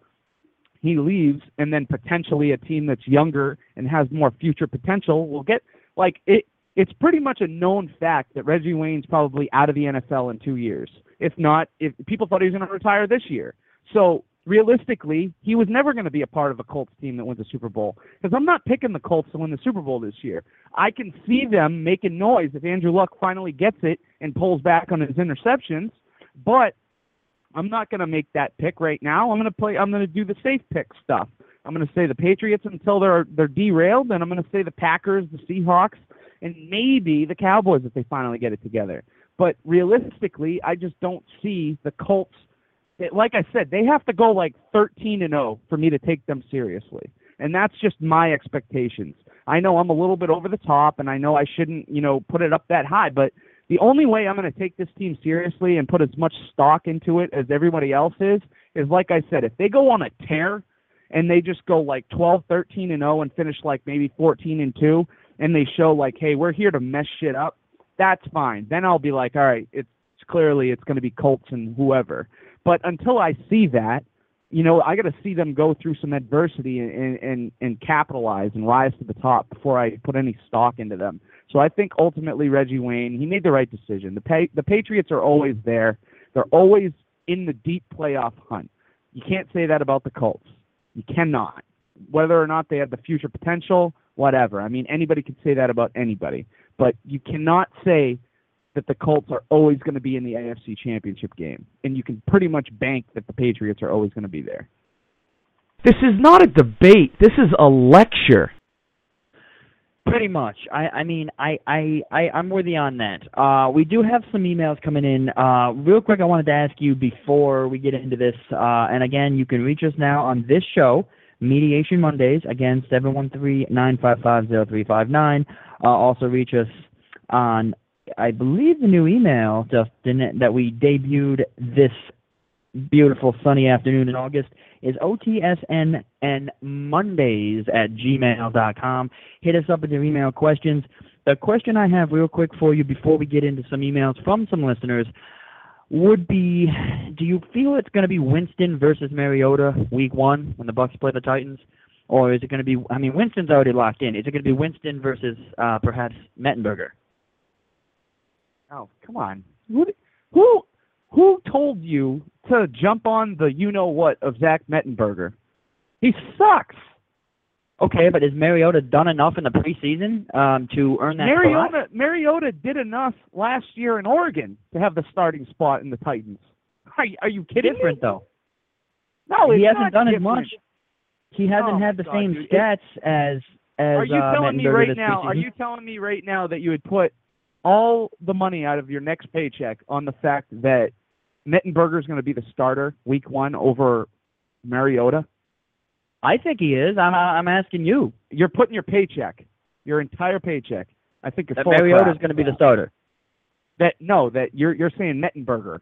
he leaves and then potentially a team that's younger and has more future potential will get, like, it. It's pretty much a known fact that Reggie Wayne's probably out of the N F L in two years. If not, if people thought he was going to retire this year. So realistically, he was never going to be a part of a Colts team that wins a Super Bowl, because I'm not picking the Colts to win the Super Bowl this year. I can see them making noise if Andrew Luck finally gets it and pulls back on his interceptions, but I'm not going to make that pick right now. I'm going to play. I'm going to do the safe pick stuff. I'm going to say the Patriots until they're they're derailed, and I'm going to say the Packers, the Seahawks, and maybe the Cowboys if they finally get it together. But realistically, I just don't see the Colts. It, like I said, they have to go like thirteen and oh for me to take them seriously. And that's just my expectations. I know I'm a little bit over the top, and I know I shouldn't, you know, put it up that high, but the only way I'm going to take this team seriously and put as much stock into it as everybody else is, is like I said, if they go on a tear and they just go like twelve, thirteen and oh and finish like maybe fourteen and two, and they show like, hey, we're here to mess shit up, that's fine. Then I'll be like, all right, it's clearly it's going to be Colts and whoever. But until I see that, you know, I got to see them go through some adversity and, and, and capitalize and rise to the top before I put any stock into them. So I think ultimately Reggie Wayne, he made the right decision. The pa- the Patriots are always there. They're always in the deep playoff hunt. You can't say that about the Colts. You cannot. Whether or not they have the future potential, whatever. I mean, anybody could say that about anybody. But you cannot say that the Colts are always going to be in the A F C Championship game. And you can pretty much bank that the Patriots are always going to be there. This is not a debate. This is a lecture. Pretty much. I, I mean, I, I, I, I'm with you on that. Uh, we do have some emails coming in. Uh, real quick, I wanted to ask you before we get into this, uh, and again, you can reach us now on this show, Mediation Mondays, again, seven one three, nine five five, zero three five nine. Uh, also reach us on, I believe, the new email, Justin, that we debuted this beautiful sunny afternoon in August is O T S N N Mondays at gmail dot com. Hit us up with your email questions. The question I have real quick for you before we get into some emails from some listeners would be, do you feel it's going to be Winston versus Mariota week one when the Bucs play the Titans? Or is it going to be, I mean, Winston's already locked in. Is it going to be Winston versus uh, perhaps Mettenberger? Oh, come on. Who, who, who told you to jump on the you-know-what of Zach Mettenberger? He sucks. Okay, but has Mariota done enough in the preseason um, to earn that Mariota, spot? Mariota did enough last year in Oregon to have the starting spot in the Titans. Are, are you kidding Different, me? though. No, he it's hasn't not done different. as much. He hasn't Oh, had the God, same dude. stats as as Are you uh, telling me Mettenberger right this now? Are preseason. you telling me right now that you would put all the money out of your next paycheck on the fact that Mettenberger is going to be the starter week one over Mariota? I think he is. I'm I'm asking you. You're putting your paycheck, your entire paycheck. I think you're That full of Mariota crap. is going to be the starter. That no, that you're you're saying Mettenberger.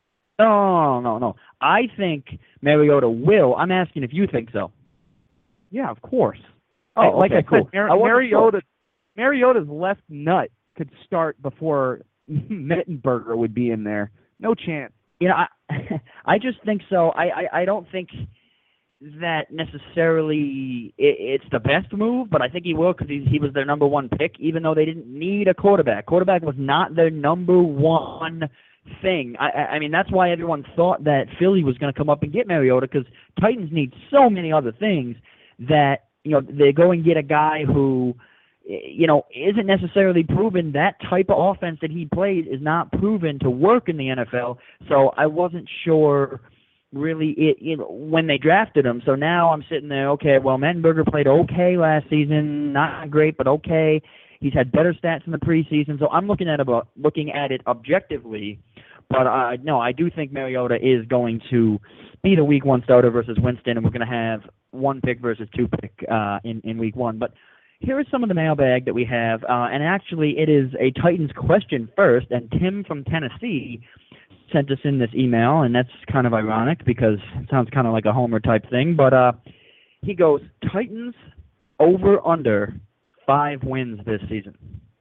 No, no, no. I think Mariota will. I'm asking if you think so. Yeah, of course. Oh, Like okay, I cool. said, Mar- I wasn't Mariota, Mariota's left nut could start before Mettenberger would be in there. No chance. You know, I I just think so. I, I, I don't think that necessarily it, it's the best move, but I think he will because he, he was their number one pick, even though they didn't need a quarterback. Quarterback was not their number one thing. I, I mean, that's why everyone thought that Philly was going to come up and get Mariota because Titans need so many other things that, you know, they go and get a guy who, you know, isn't necessarily proven. That type of offense that he plays is not proven to work in the N F L. So I wasn't sure really it, you know, when they drafted him. So now I'm sitting there, okay, well, Mettenberger played okay last season, not great, but okay. He's had better stats in the preseason. So I'm looking at about looking at it objectively. But uh, no, I do think Mariota is going to be the week one starter versus Winston, and we're going to have one pick versus two pick uh, in, in week one. But here is some of the mailbag that we have, uh, and actually it is a Titans question first, and Tim from Tennessee sent us in this email, and that's kind of ironic because it sounds kind of like a Homer type thing, but uh, he goes, Titans over under five wins this season.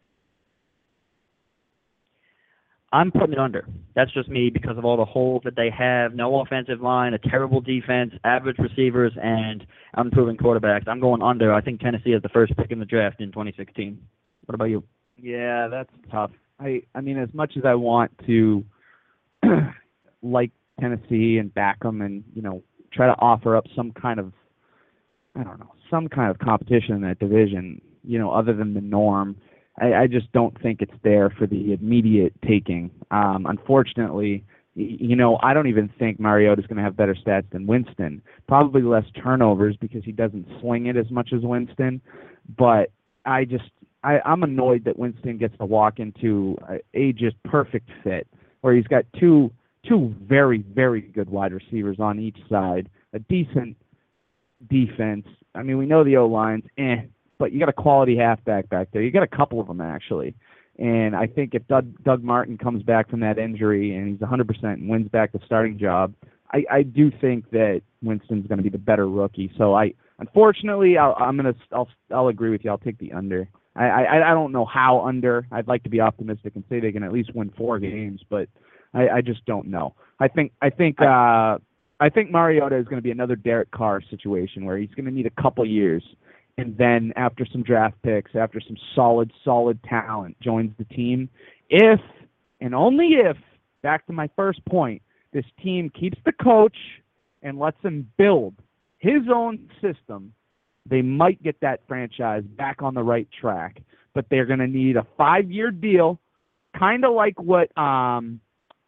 I'm putting it under. That's just me because of all the holes that they have, no offensive line, a terrible defense, average receivers, and unproven quarterbacks. I'm going under. I think Tennessee is the first pick in the draft in twenty sixteen. What about you? Yeah, that's tough. I I mean, as much as I want to like Tennessee and back them and, you know, try to offer up some kind of, I don't know, some kind of competition in that division, you know, other than the norm, I, I just don't think it's there for the immediate taking. Um, unfortunately, y- you know, I don't even think Mariota's going to have better stats than Winston. Probably less turnovers because he doesn't sling it as much as Winston. But I just, I, I'm annoyed that Winston gets to walk into a, a just perfect fit where he's got two two very, very good wide receivers on each side, a decent defense. I mean, we know the O-line's eh, but you got a quality halfback back there. You got a couple of them, actually. And I think if Doug, Doug Martin comes back from that injury and he's one hundred percent and wins back the starting job, I, I do think that Winston's going to be the better rookie. So, I unfortunately, I'll, I'm going to I'll I'll agree with you. I'll take the under. I, I I don't know how under. I'd like to be optimistic and say they can at least win four games, but I, I just don't know. I think I think uh, I think Mariota is going to be another Derek Carr situation where he's going to need a couple years. And then after some draft picks, after some solid, solid talent joins the team, if and only if, back to my first point, this team keeps the coach and lets him build his own system, they might get that franchise back on the right track. But they're going to need a five-year deal, kind of like what, um,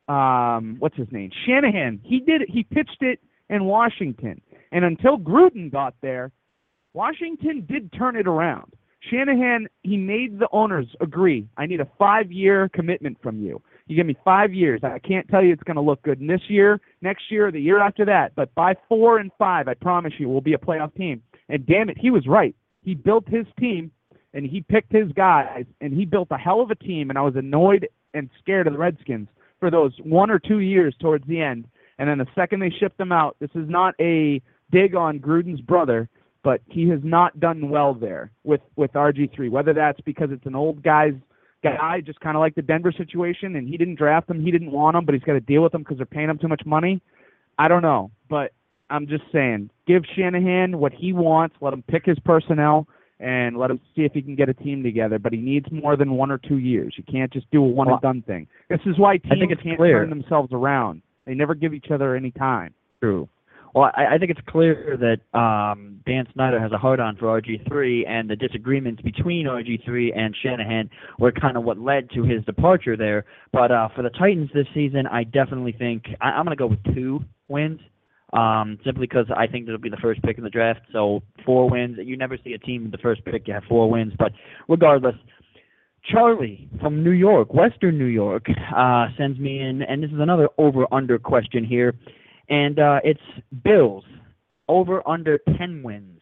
um, what's his name? Shanahan. He did it. He pitched it in Washington. And until Gruden got there, Washington did turn it around. Shanahan, he made the owners agree, I need a five-year commitment from you. You give me five years. I can't tell you it's going to look good in this year, next year, the year after that, but by four and five, I promise you, we'll be a playoff team. And damn it, he was right. He built his team, and he picked his guys, and he built a hell of a team, and I was annoyed and scared of the Redskins for those one or two years towards the end. And then the second they shipped them out, this is not a dig on Gruden's brother, but he has not done well there with, with R G three, whether that's because it's an old guy's guy, just kind of like the Denver situation, and he didn't draft him, he didn't want him, but he's got to deal with them because they're paying him too much money. I don't know. But I'm just saying, give Shanahan what he wants. Let him pick his personnel and let him see if he can get a team together. But he needs more than one or two years. You can't just do a one and done thing. This is why teams I think it's can't clear. turn themselves around. They never give each other any time. True. Well, I, I think it's clear that um, Dan Snyder has a hard-on for R G three, and the disagreements between R G three and Shanahan were kind of what led to his departure there. But uh, for the Titans this season, I definitely think I, I'm going to go with two wins, um, simply because I think it'll be the first pick in the draft. So four wins. You never see a team with the first pick you have four wins. But regardless, Charlie from New York, Western New York, uh, sends me in, and this is another over-under question here. And uh, it's Bills, over under ten wins.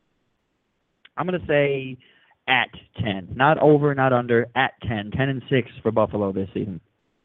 I'm going to say at ten. Not over, not under, at ten. ten and six for Buffalo this season.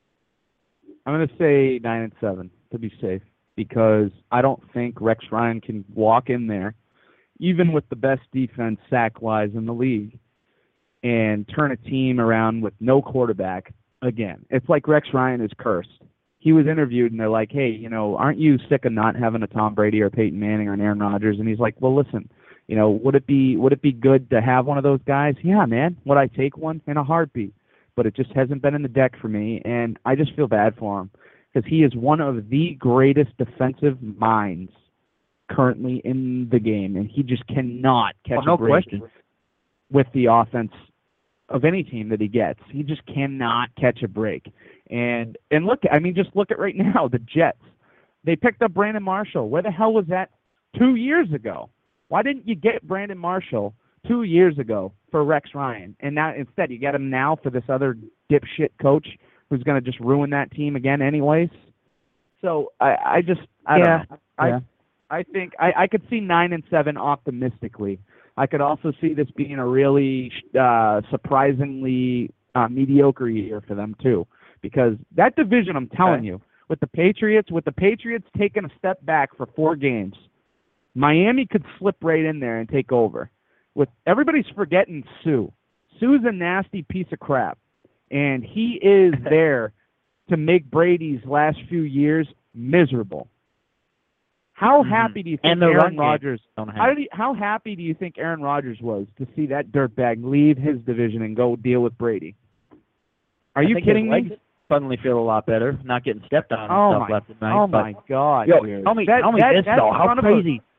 I'm going to say nine and seven to be safe, because I don't think Rex Ryan can walk in there, even with the best defense sack-wise in the league, and turn a team around with no quarterback again. It's like Rex Ryan is cursed. He was interviewed, and they're like, hey, you know, aren't you sick of not having a Tom Brady or Peyton Manning or an Aaron Rodgers? And he's like, well, listen, you know, would it be would it be good to have one of those guys? Yeah, man, would I take one in a heartbeat? But it just hasn't been in the deck for me, and I just feel bad for him, because he is one of the greatest defensive minds currently in the game, and he just cannot catch oh, no a break question. with the offense of any team that he gets. He just cannot catch a break. And and look, I mean, just look at right now, the Jets. They picked up Brandon Marshall. Where the hell was that two years ago? Why didn't you get Brandon Marshall two years ago for Rex Ryan? And now instead you get him now for this other dipshit coach who's going to just ruin that team again anyways. So I, I just, I yeah, don't know. I, yeah. I think I, I could see nine and seven optimistically. I could also see this being a really uh, surprisingly uh, mediocre year for them too. Because that division, I'm telling okay. you, with the Patriots, with the Patriots taking a step back for four games, Miami could slip right in there and take over. With everybody's forgetting Sue. Sue's a nasty piece of crap, and he is there to make Brady's last few years miserable. How mm-hmm. happy do you think and the Aaron run Rodgers? How did he, How happy do you think Aaron Rodgers was to see that dirtbag leave his division and go deal with Brady? Are I you think kidding his me? legs suddenly feel a lot better, not getting stepped on and Oh stuff my, left and right. oh but, my God! Yo, dude. tell me, that, tell me that, this that though, how son of crazy. A,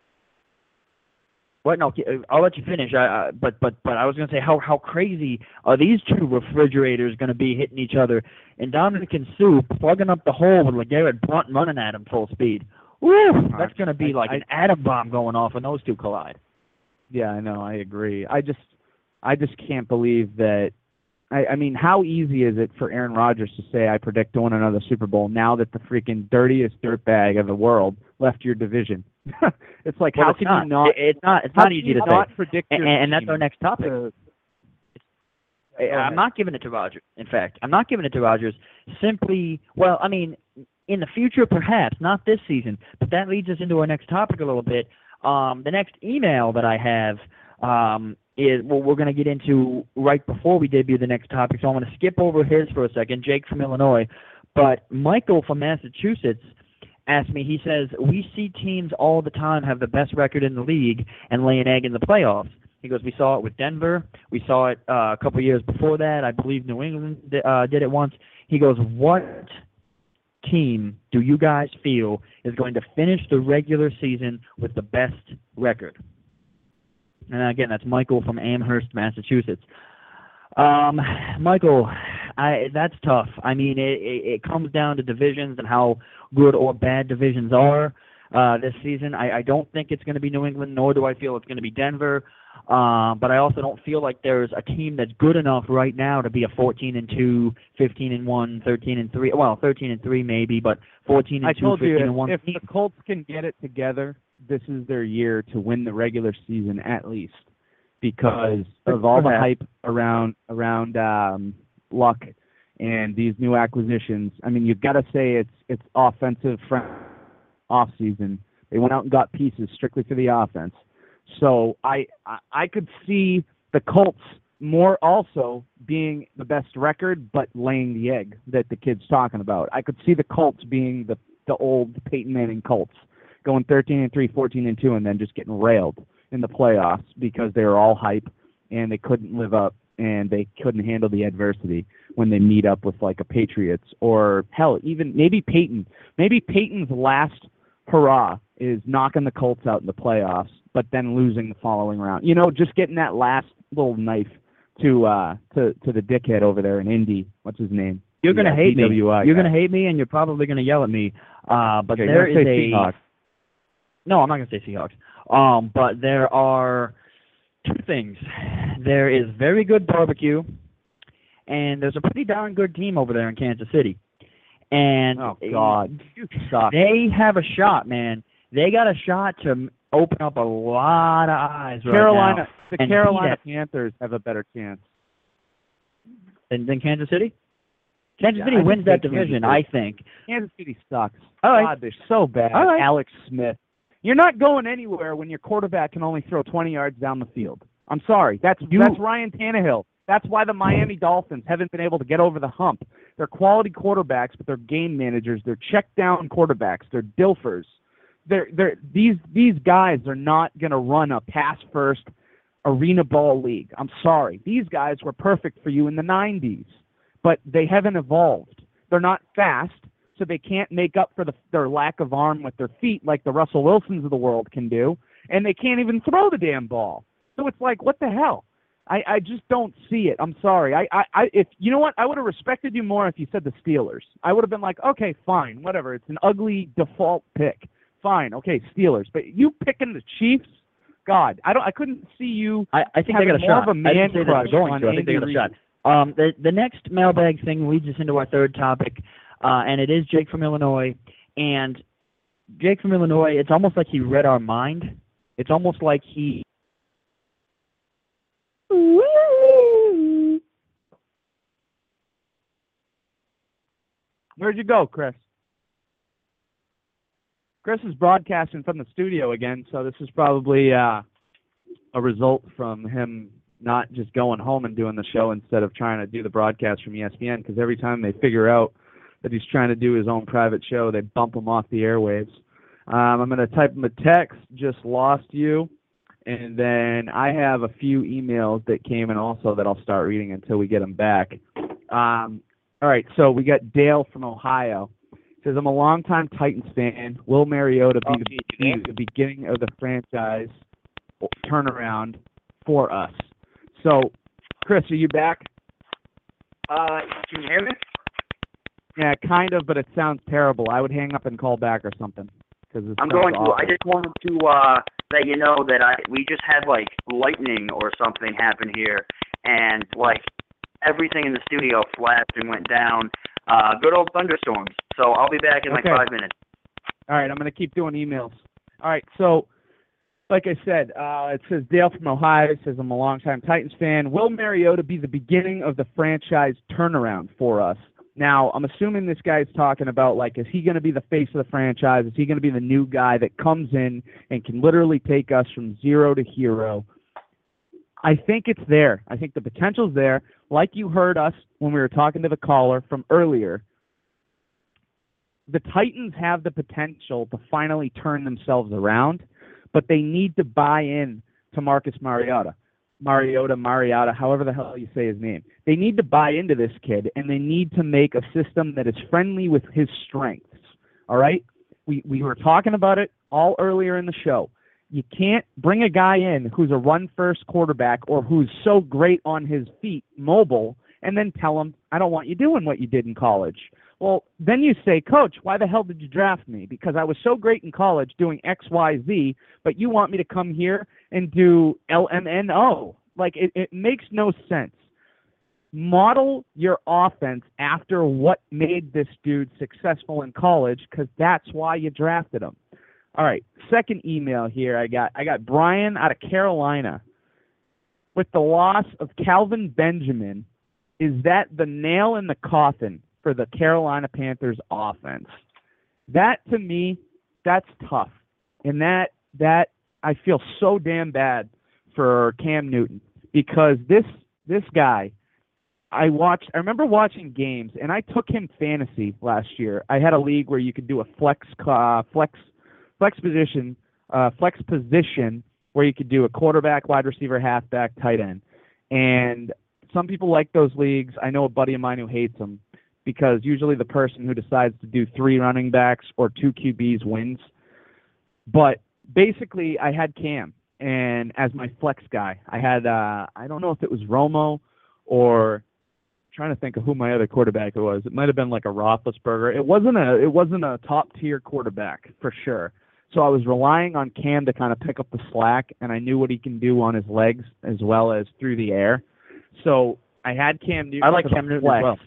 What? No, I'll let you finish. I, I, but but but I was going to say how how crazy are these two refrigerators going to be hitting each other? And Dominic and Sue plugging up the hole with LeGarrette Blunt running at him full speed. Woo! That's going to be I, like I, an atom bomb going off when those two collide. Yeah, I know. I agree. I just, I just can't believe that. I, I mean, how easy is it for Aaron Rodgers to say, "I predict to win another Super Bowl"? Now that the freaking dirtiest dirtbag of the world left your division, it's like well, how it's can not. you not? It, it's not. It's how not can easy you to not say. predict And, your and that's team our next topic. to- I- I'm not giving it to Rodgers. In fact, I'm not giving it to Rodgers simply, well, I mean, in the future, perhaps, not this season, but that leads us into our next topic a little bit. Um, the next email that I have um, is, well, we're going to get into right before we debut the next topic, so I'm going to skip over his for a second, Jake from Illinois. But Michael from Massachusetts asked me, he says, we see teams all the time have the best record in the league and lay an egg in the playoffs. He goes, we saw it with Denver. We saw it uh, a couple years before that. I believe New England uh, did it once. He goes, what team do you guys feel is going to finish the regular season with the best record? And again, that's Michael from Amherst, Massachusetts. Um, Michael, I, that's tough. I mean, it, it, it comes down to divisions and how good or bad divisions are uh, this season. I, I don't think it's going to be New England, nor do I feel it's going to be Denver. Uh, but I also don't feel like there's a team that's good enough right now to be a fourteen and two, fifteen and one, thirteen and three. Well, thirteen and three maybe, but fourteen and I two, told fifteen you, and one. if, if the Colts can get it together, this is their year to win the regular season at least, because of all the hype around around um, Luck and these new acquisitions. I mean, you've got to say it's it's offensive front off season. They went out and got pieces strictly for the offense. So I, I I could see the Colts more also being the best record, but laying the egg that the kid's talking about. I could see the Colts being the, the old Peyton Manning Colts going thirteen and three, fourteen and two, and then just getting railed in the playoffs because they were all hype and they couldn't live up and they couldn't handle the adversity when they meet up with like a Patriots or hell, even maybe Peyton. Maybe Peyton's last hurrah is knocking the Colts out in the playoffs, but then losing the following round. You know, just getting that last little knife to uh to to the dickhead over there in Indy. What's his name? You're gonna Yeah, hate me. D W I You're guy. gonna hate me, and you're probably gonna yell at me. Uh, but Okay, there you're is gonna say a Seahawks. no. I'm not gonna say Seahawks. Um, but there are two things. There is very good barbecue, and there's a pretty darn good team over there in Kansas City. And Oh God, you suck. they have a shot, man. They got a shot to m- open up a lot of eyes right Carolina, now. the and Carolina beat Panthers have a better chance. than, than Kansas City. Kansas Yeah, City I just wins that think Kansas division, City- I think. Kansas City sucks. All right. God, they're so bad. All right. Alex Smith. You're not going anywhere when your quarterback can only throw twenty yards down the field. I'm sorry. That's You- that's Ryan Tannehill. That's why the Miami Dolphins haven't been able to get over the hump. They're quality quarterbacks, but they're game managers. They're check down quarterbacks. They're dilfers. They're they're these these guys are not going to run a pass first arena ball league. I'm sorry. These guys were perfect for you in the nineties, but they haven't evolved. They're not fast, so they can't make up for the, their lack of arm with their feet like the Russell Wilsons of the world can do, and they can't even throw the damn ball. So it's like, what the hell? I, I just don't see it. I'm sorry. I, I, I if you know what, I would have respected you more if you said the Steelers. I would have been like, okay, fine, whatever. It's an ugly default pick. Fine, okay, Steelers. But you picking the Chiefs? God, I don't. I couldn't see you. I, I think they having got a more shot. of a I man didn't say that crush they're going on to. I think they Andy got a shot. Reid. Um, the the next mailbag thing leads us into our third topic, uh, and it is Jake from Illinois. And Jake from Illinois, it's almost like he read our mind. It's almost like he. Where'd you go, Chris? Chris is broadcasting from the studio again, so this is probably uh, a result from him not just going home and doing the show instead of trying to do the broadcast from E S P N, because every time they figure out that he's trying to do his own private show, they bump him off the airwaves. Um, I'm going to type him a text, just lost you, and then I have a few emails that came in also that I'll start reading until we get them back. Um, all right, so we got Dale from Ohio. Says, I'm a longtime Titans fan. Will Mariota be the, be the beginning of the franchise turnaround for us? So, Chris, are you back? Uh, can you hear me? Yeah, kind of, but it sounds terrible. I would hang up and call back or something. Cause it I'm sounds going to. awful. I just wanted to uh, let you know that I we just had like lightning or something happen here, and like everything in the studio flashed and went down. Uh, good old thunderstorms. So I'll be back in like Okay. five minutes. All right, I'm going to keep doing emails. All right, so like I said, uh, it says Dale from Ohio. It says I'm a longtime Titans fan. Will Mariota be the beginning of the franchise turnaround for us? Now, I'm assuming this guy's talking about, like, is he going to be the face of the franchise? Is he going to be the new guy that comes in and can literally take us from zero to hero? I think it's there. I think the potential's there. Like you heard us when we were talking to the caller from earlier, the Titans have the potential to finally turn themselves around, but they need to buy in to Marcus Mariota. Mariota, Mariota, however the hell you say his name. They need to buy into this kid, and they need to make a system that is friendly with his strengths. All right? We we were talking about it all earlier in the show. You can't bring a guy in who's a run-first quarterback or who's so great on his feet, mobile, and then tell him, I don't want you doing what you did in college. Well, then you say, Coach, why the hell did you draft me? Because I was so great in college doing X, Y, Z, but you want me to come here and do L M N O. Like, it, it makes no sense. Model your offense after what made this dude successful in college, because that's why you drafted him. All right, second email here I got. I got Brian out of Carolina. With the loss of Calvin Benjamin, is that the nail in the coffin for the Carolina Panthers offense? That, to me, that's tough. And that that I feel so damn bad for Cam Newton, because this this guy, I watched I remember watching games, and I took him fantasy last year. I had a league where you could do a flex uh, flex flex position, uh, flex position where you could do a quarterback, wide receiver, halfback, tight end. And some people like those leagues. I know a buddy of mine who hates them because usually the person who decides to do three running backs or two Q Bs wins. But basically, I had Cam, and as my flex guy, I had uh, I don't know if it was Romo or I'm trying to think of who my other quarterback was. It might have been like a Roethlisberger. It wasn't a it wasn't a top tier quarterback for sure. So I was relying on Cam to kind of pick up the slack, and I knew what he can do on his legs as well as through the air. So I had Cam Newton. I like Cam Newton as well.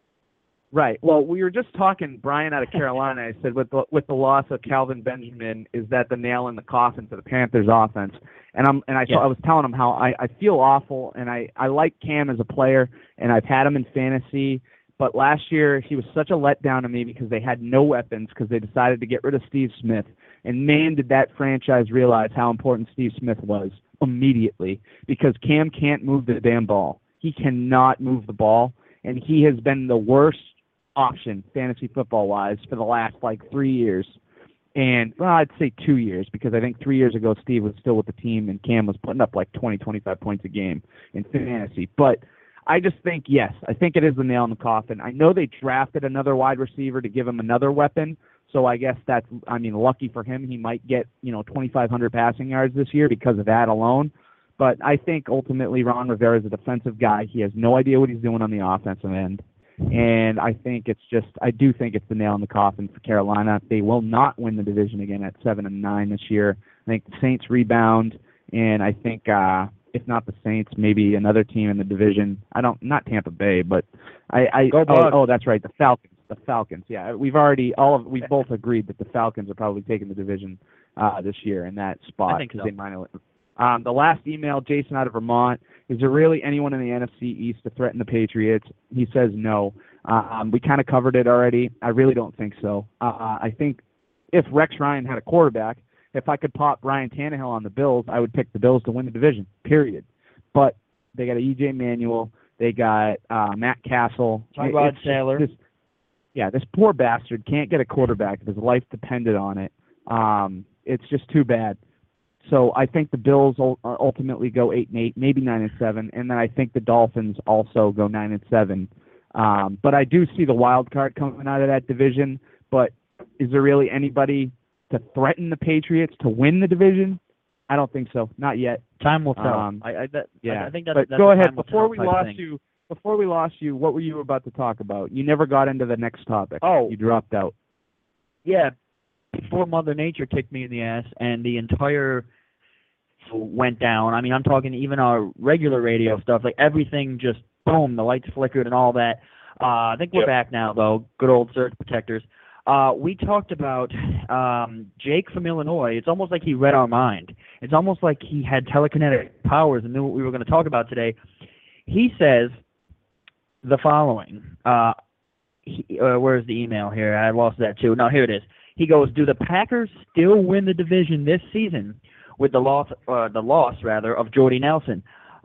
Right. Well, we were just talking, Brian out of Carolina. I said with the, with the loss of Calvin Benjamin, is that the nail in the coffin for the Panthers offense? And I'm and I Yeah. I was telling him how I, I feel awful, and I, I like Cam as a player, and I've had him in fantasy. But last year he was such a letdown to me because they had no weapons because they decided to get rid of Steve Smith. And man, did that franchise realize how important Steve Smith was immediately, because Cam can't move the damn ball. He cannot move the ball, and he has been the worst option fantasy football-wise for the last, like, three years. And, well, I'd say two years, because I think three years ago Steve was still with the team and Cam was putting up like twenty, twenty-five points a game in fantasy. But I just think, yes, I think it is the nail in the coffin. I know they drafted another wide receiver to give him another weapon, so I guess that's, I mean, lucky for him. He might get, you know, twenty-five hundred passing yards this year because of that alone. But I think ultimately Ron Rivera is a defensive guy. He has no idea what he's doing on the offensive end. And I think it's just, I do think it's the nail in the coffin for Carolina. They will not win the division again at seven and nine this year. I think the Saints rebound, and I think uh, if not the Saints, maybe another team in the division. I don't, not Tampa Bay, but I, I Go oh, Bucs. oh, that's right, the Falcons. The Falcons, yeah. We've already, all of, we've both agreed that the Falcons are probably taking the division uh, this year in that spot. I think so. They might have, um, the last email, Jason out of Vermont, is there really anyone in the N F C East to threaten the Patriots? He says no. Um, we kind of covered it already. I really don't think so. Uh, I think if Rex Ryan had a quarterback, if I could pop Ryan Tannehill on the Bills, I would pick the Bills to win the division, period. But they got a E J Manuel. They got uh, Matt Castle. Tyrod It's- Taylor. This, yeah, this poor bastard can't get a quarterback if his life depended on it. Um, it's just too bad. So I think the Bills ul- ultimately go eight and eight, maybe nine and seven, and then I think the Dolphins also go nine and seven. Um, but I do see the wild card coming out of that division. But is there really anybody to threaten the Patriots to win the division? I don't think so. Not yet. Time will tell. Um, I, I, that, Yeah. I think that's, but that's go a ahead. time will Before tell we type lost thing. you, before we lost you, what were you about to talk about? You never got into the next topic. Oh. You dropped out. Yeah, before Mother Nature kicked me in the ass and the entire went down. I mean, I'm talking even our regular radio stuff, like everything just, boom, the lights flickered and all that. Uh, I think we're Yep. back now, though. Good old surge protectors. Uh, we talked about um, Jake from Illinois. It's almost like he read our mind. It's almost like he had telekinetic powers and knew what we were going to talk about today. He says the following. Uh, he, uh, where's the email here? I lost that too. No, here it is. He goes, do the Packers still win the division this season with the loss, uh, the loss rather, of Jordy Nelson?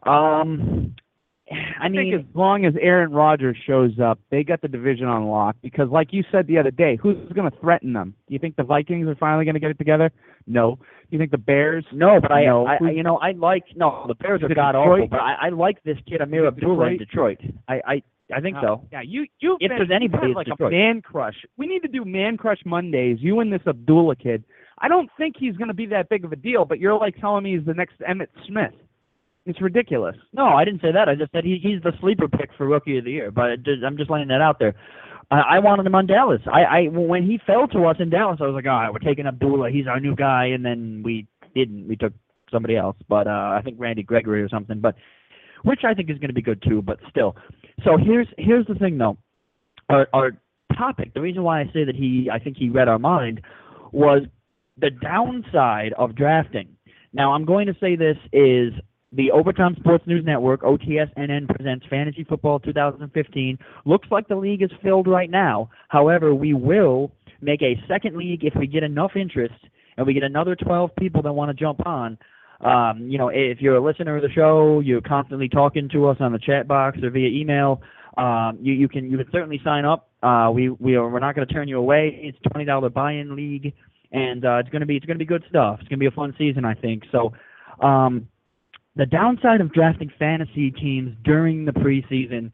Um, I I mean, think as long as Aaron Rodgers shows up, they got the division on lock. Because, like you said the other day, who's going to threaten them? Do you think the Vikings are finally going to get it together? No. Do you think the Bears? no, but I, No. I, I, Who's- you know, I like no. The Bears Is are it god awful, Detroit? but I, I like this kid Amir Is it Abdullah in Detroit. I, I, I think Uh, so. Yeah, you you If there's anybody, you it's have like Detroit. a man crush. We need to do man crush Mondays. You and this Abdullah kid. I don't think he's going to be that big of a deal, but you're like telling me he's the next Emmett Smith. It's ridiculous. No, I didn't say that. I just said he, he's the sleeper pick for Rookie of the Year. But it just, I'm just letting that out there. I, I wanted him on Dallas. I, I when he fell to us in Dallas, I was like, all right, we're taking Abdullah. He's our new guy, and then we didn't. We took somebody else. But uh, I think Randy Gregory or something. But which I think is going to be good too. But still, so here's here's the thing though. Our, our topic. The reason why I say that he, I think he read our mind, was the downside of drafting. Now I'm going to say this is. The Overtime Sports News Network, O T S N N, presents Fantasy Football two thousand fifteen. Looks like the league is filled right now. However, we will make a second league if we get enough interest and we get another twelve people that want to jump on. Um, you know, if you're a listener of the show, you're constantly talking to us on the chat box or via email, um, you, you can you can certainly sign up. Uh, we, we are, we're not going to turn you away. It's a twenty dollars buy-in league. and uh, it's going to be it's going to be good stuff. It's going to be a fun season, I think. So, um, the downside of drafting fantasy teams during the preseason,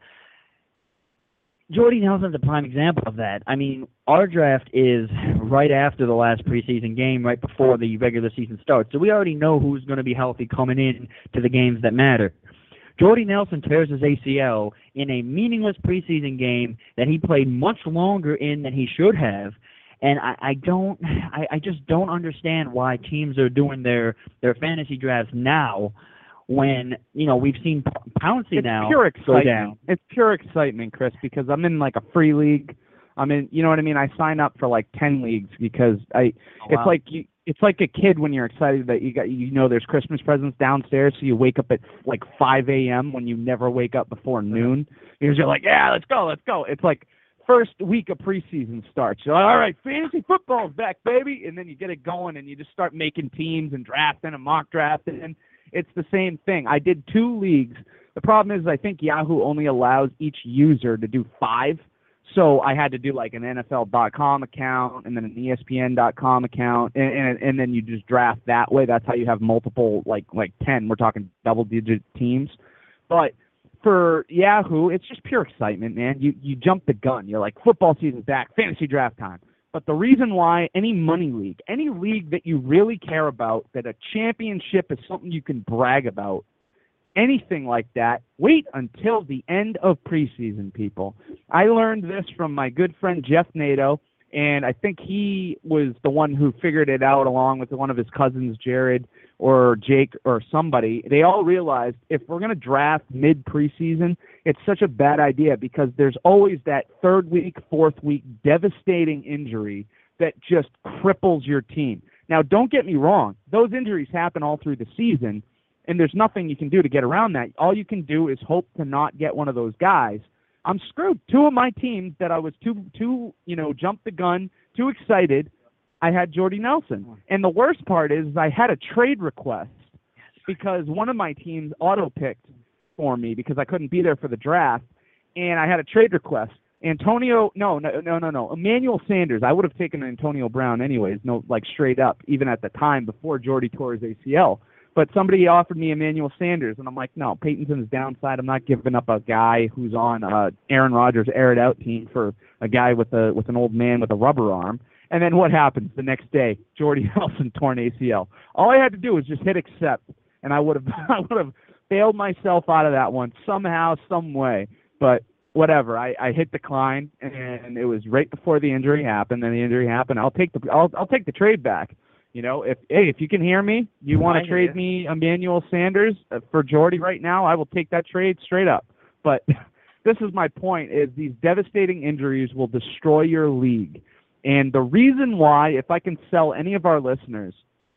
Jordy Nelson's a prime example of that. I mean, our draft is right after the last preseason game, right before the regular season starts. So we already know who's going to be healthy coming in to the games that matter. Jordy Nelson tears his A C L in a meaningless preseason game that he played much longer in than he should have. And I, I don't, I, I just don't understand why teams are doing their, their fantasy drafts now when, you know, we've seen Pouncey it's now pure go excitement. down. It's pure excitement, Chris, because I'm in like a free league. I'm in, you know what I mean? I sign up for like ten leagues because I, Oh, it's wow. like you, it's like a kid when you're excited that you got, you know, there's Christmas presents downstairs, so you wake up at like five a.m. when you never wake up before noon because you're like, yeah, let's go, let's go. It's like first week of preseason starts. You're like, all right, fantasy football's back, baby, and then you get it going and you just start making teams and drafting and mock drafting. And it's the same thing. I did two leagues. The problem is I think Yahoo only allows each user to do five. So I had to do like an N F L dot com account and then an E S P N dot com account, and, and and then you just draft that way. That's how you have multiple, like like ten. We're talking double-digit teams. But for Yahoo, it's just pure excitement, man. You you jump the gun. You're like, football season's back, fantasy draft time. But the reason why any money league, any league that you really care about, that a championship is something you can brag about, anything like that, wait until the end of preseason, people. I learned this from my good friend Jeff Nato, and I think he was the one who figured it out along with one of his cousins, Jared or Jake or somebody. They all realized if we're going to draft mid-preseason, it's such a bad idea because there's always that third week, fourth week devastating injury that just cripples your team. Now, don't get me wrong. Those injuries happen all through the season, and there's nothing you can do to get around that. All you can do is hope to not get one of those guys. I'm screwed. Two of my teams that I was too, too, you know, jumped the gun, too excited, I had Jordy Nelson. And the worst part is I had a trade request because one of my teams auto-picked for me because I couldn't be there for the draft, and I had a trade request. Antonio, no, no, no, no, no. Emmanuel Sanders. I would have taken Antonio Brown anyways, no, like straight up, even at the time before Jordy tore his A C L. But somebody offered me Emmanuel Sanders, and I'm like, no, Peyton's in his downside. I'm not giving up a guy who's on uh, Aaron Rodgers' aired out team for a guy with a with an old man with a rubber arm. And then what happens the next day? Jordy Nelson torn A C L. All I had to do was just hit accept, and I would have I would have bailed myself out of that one somehow, some way. But whatever, I, I hit decline, and it was right before the injury happened. Then the injury happened. I'll take the I'll I'll take the trade back. You know, if hey, if you can hear me, you want to trade me Emmanuel Sanders for Jordy right now, I will take that trade straight up. But this is my point: is these devastating injuries will destroy your league. And the reason why, if I can sell any of our listeners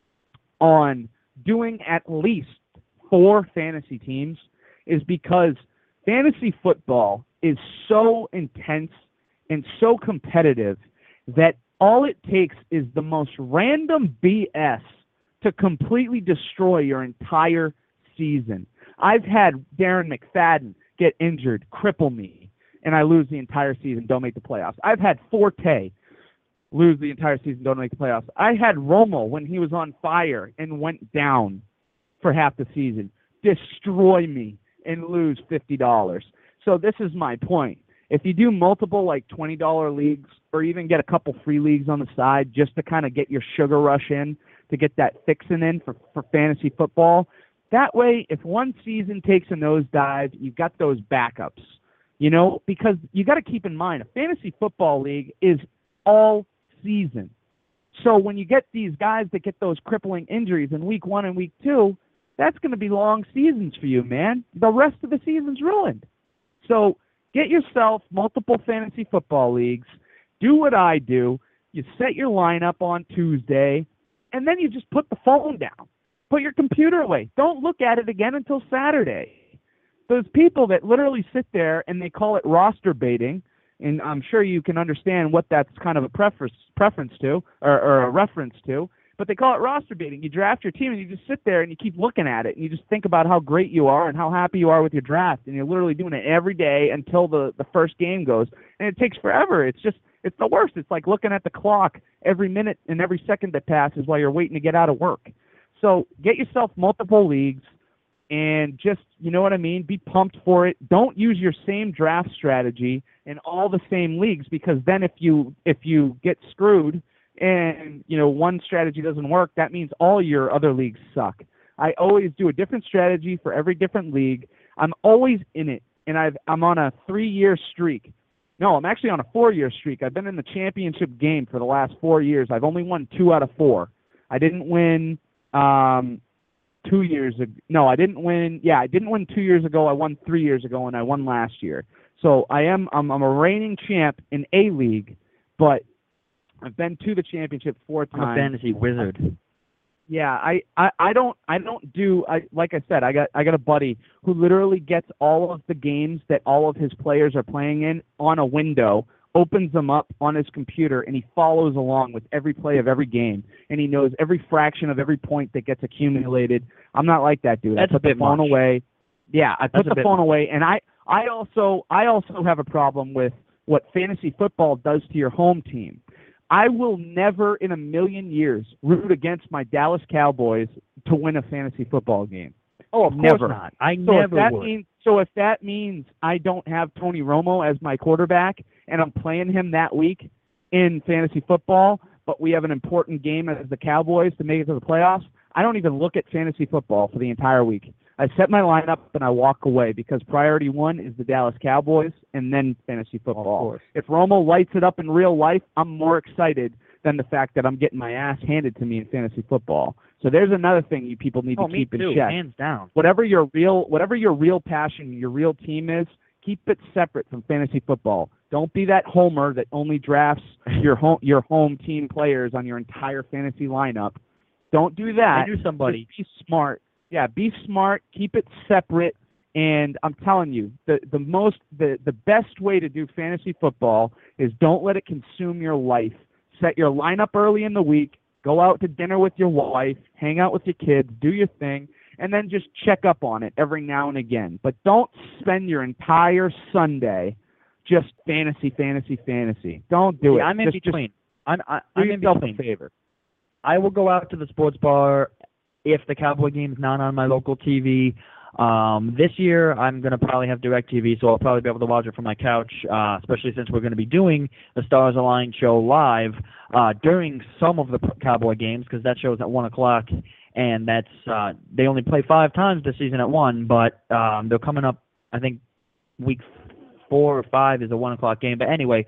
on doing at least four fantasy teams, is because fantasy football is so intense and so competitive that all it takes is the most random B S to completely destroy your entire season. I've had Darren McFadden get injured, cripple me, and I lose the entire season, don't make the playoffs. I've had Forte lose the entire season, don't make the playoffs. I had Romo when he was on fire and went down for half the season, destroy me and lose fifty dollars. So this is my point. If you do multiple like twenty dollar leagues or even get a couple free leagues on the side just to kind of get your sugar rush in, to get that fixing in for, for fantasy football, that way if one season takes a nosedive, you've got those backups. You know, because you got to keep in mind, a fantasy football league is all season. So when you get these guys that get those crippling injuries in week one and week two, that's going to be long seasons for you, man. The rest of the season's ruined. So get yourself multiple fantasy football leagues. Do what I do. You set your lineup on Tuesday, and then you just put the phone down. Put your computer away. Don't look at it again until Saturday. Those people that literally sit there and they call it roster baiting, and I'm sure you can understand what that's kind of a preference preference to, or, or a reference to, but they call it roster baiting. You draft your team, and you just sit there and you keep looking at it, and you just think about how great you are and how happy you are with your draft, and you're literally doing it every day until the, the first game goes, and it takes forever. It's just It's the worst. It's like looking at the clock every minute and every second that passes while you're waiting to get out of work. So get yourself multiple leagues and just, you know what I mean, be pumped for it. Don't use your same draft strategy in all the same leagues, because then if you if you get screwed and, you know, one strategy doesn't work, that means all your other leagues suck. I always do a different strategy for every different league. I'm always in it, and I've, I'm on a three-year streak. No, I'm actually on a four-year streak. I've been in the championship game for the last four years. I've only won two out of four. I didn't win um, two years ago. No, I didn't win. Yeah, I didn't win two years ago. I won three years ago, and I won last year. So I am I'm, I'm a reigning champ in a league, but I've been to the championship four times. I'm a fantasy wizard. Yeah, I, I, I don't I don't do I like I said, I got I got a buddy who literally gets all of the games that all of his players are playing in on a window, opens them up on his computer, and he follows along with every play of every game, and he knows every fraction of every point that gets accumulated. I'm not like that, dude. That's I put a bit the phone much. away. Yeah, I put That's a the bit phone much. away, and I I also I also have a problem with what fantasy football does to your home team. I will never in a million years root against my Dallas Cowboys to win a fantasy football game. Oh, of Never. course not. I So never if that would. means so if that means I don't have Tony Romo as my quarterback and I'm playing him that week in fantasy football, but we have an important game as the Cowboys to make it to the playoffs, I don't even look at fantasy football for the entire week. I set my lineup and I walk away, because priority one is the Dallas Cowboys and then fantasy football. course. If Romo lights it up in real life, I'm more excited than the fact that I'm getting my ass handed to me in fantasy football. So there's another thing you people need Oh, to me keep too, in check. hands down. Whatever your real whatever your real passion, your real team is, keep it separate from fantasy football. Don't be that homer that only drafts your home your home team players on your entire fantasy lineup. Don't do that. I knew somebody. Just be smart. Yeah, be smart. Keep it separate. And I'm telling you, the the most the the best way to do fantasy football is don't let it consume your life. Set your lineup early in the week. Go out to dinner with your wife. Hang out with your kids. Do your thing. And then just check up on it every now and again. But don't spend your entire Sunday just fantasy, fantasy, fantasy. Don't do See, it. I'm in just, just between. I'm, I, do I'm in yourself between. a favor. I will go out to the sports bar if the Cowboy game's not on my local T V. Um, this year, I'm going to probably have DirecTV, so I'll probably be able to watch it from my couch, uh, especially since we're going to be doing the Stars Align show live uh, during some of the Cowboy games, because that show's at one o'clock, and that's uh, they only play five times this season at one, but um, they're coming up, I think, week four or five is a one o'clock game. But anyway,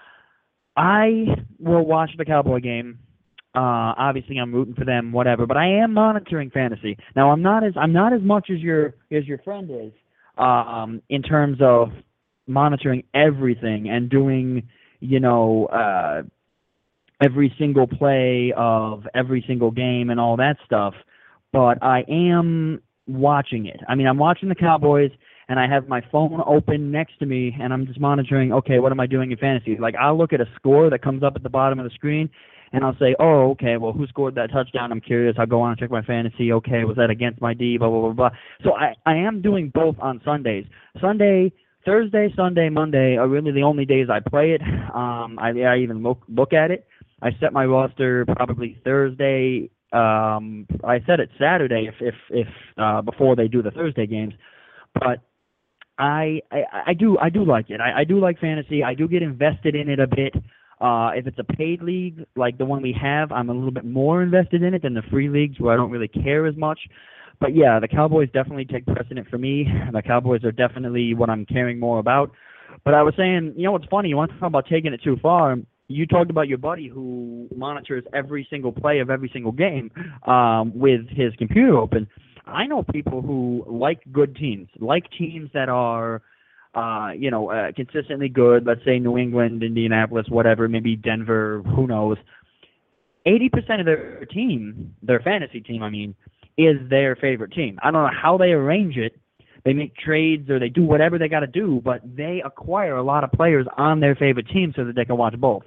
I will watch the Cowboy game. Uh, obviously, I'm rooting for them, whatever. But I am monitoring fantasy. Now, I'm not as I'm not as much as your as your friend is um, in terms of monitoring everything and doing, you know, uh, every single play of every single game and all that stuff. But I am watching it. I mean, I'm watching the Cowboys, and I have my phone open next to me, and I'm just monitoring, okay, what am I doing in fantasy? Like, I'll look at a score that comes up at the bottom of the screen, and I'll say, oh, okay, well, who scored that touchdown? I'm curious. I'll go on and check my fantasy. Okay, was that against my D? Blah, blah, blah, blah. So I, I am doing both on Sundays. Sunday, Thursday, Sunday, Monday are really the only days I play it. Um, I, I even look, look at it. I set my roster probably Thursday. Um, I set it Saturday if, if, if uh, before they do the Thursday games. But I, I, I do I do like it. I, I do like fantasy. I do get invested in it a bit. Uh, if it's a paid league like the one we have, I'm a little bit more invested in it than the free leagues where I don't really care as much. But yeah, the Cowboys definitely take precedent for me. The Cowboys are definitely what I'm caring more about. But I was saying, you know what's funny? You want to talk about taking it too far? You talked about your buddy who monitors every single play of every single game um, with his computer open. I know people who like good teams, like teams that are, uh, you know, uh, consistently good. Let's say New England, Indianapolis, whatever, maybe Denver, who knows. eighty percent of their team, their fantasy team, I mean, is their favorite team. I don't know how they arrange it. They make trades or they do whatever they got to do, but they acquire a lot of players on their favorite team so that they can watch both.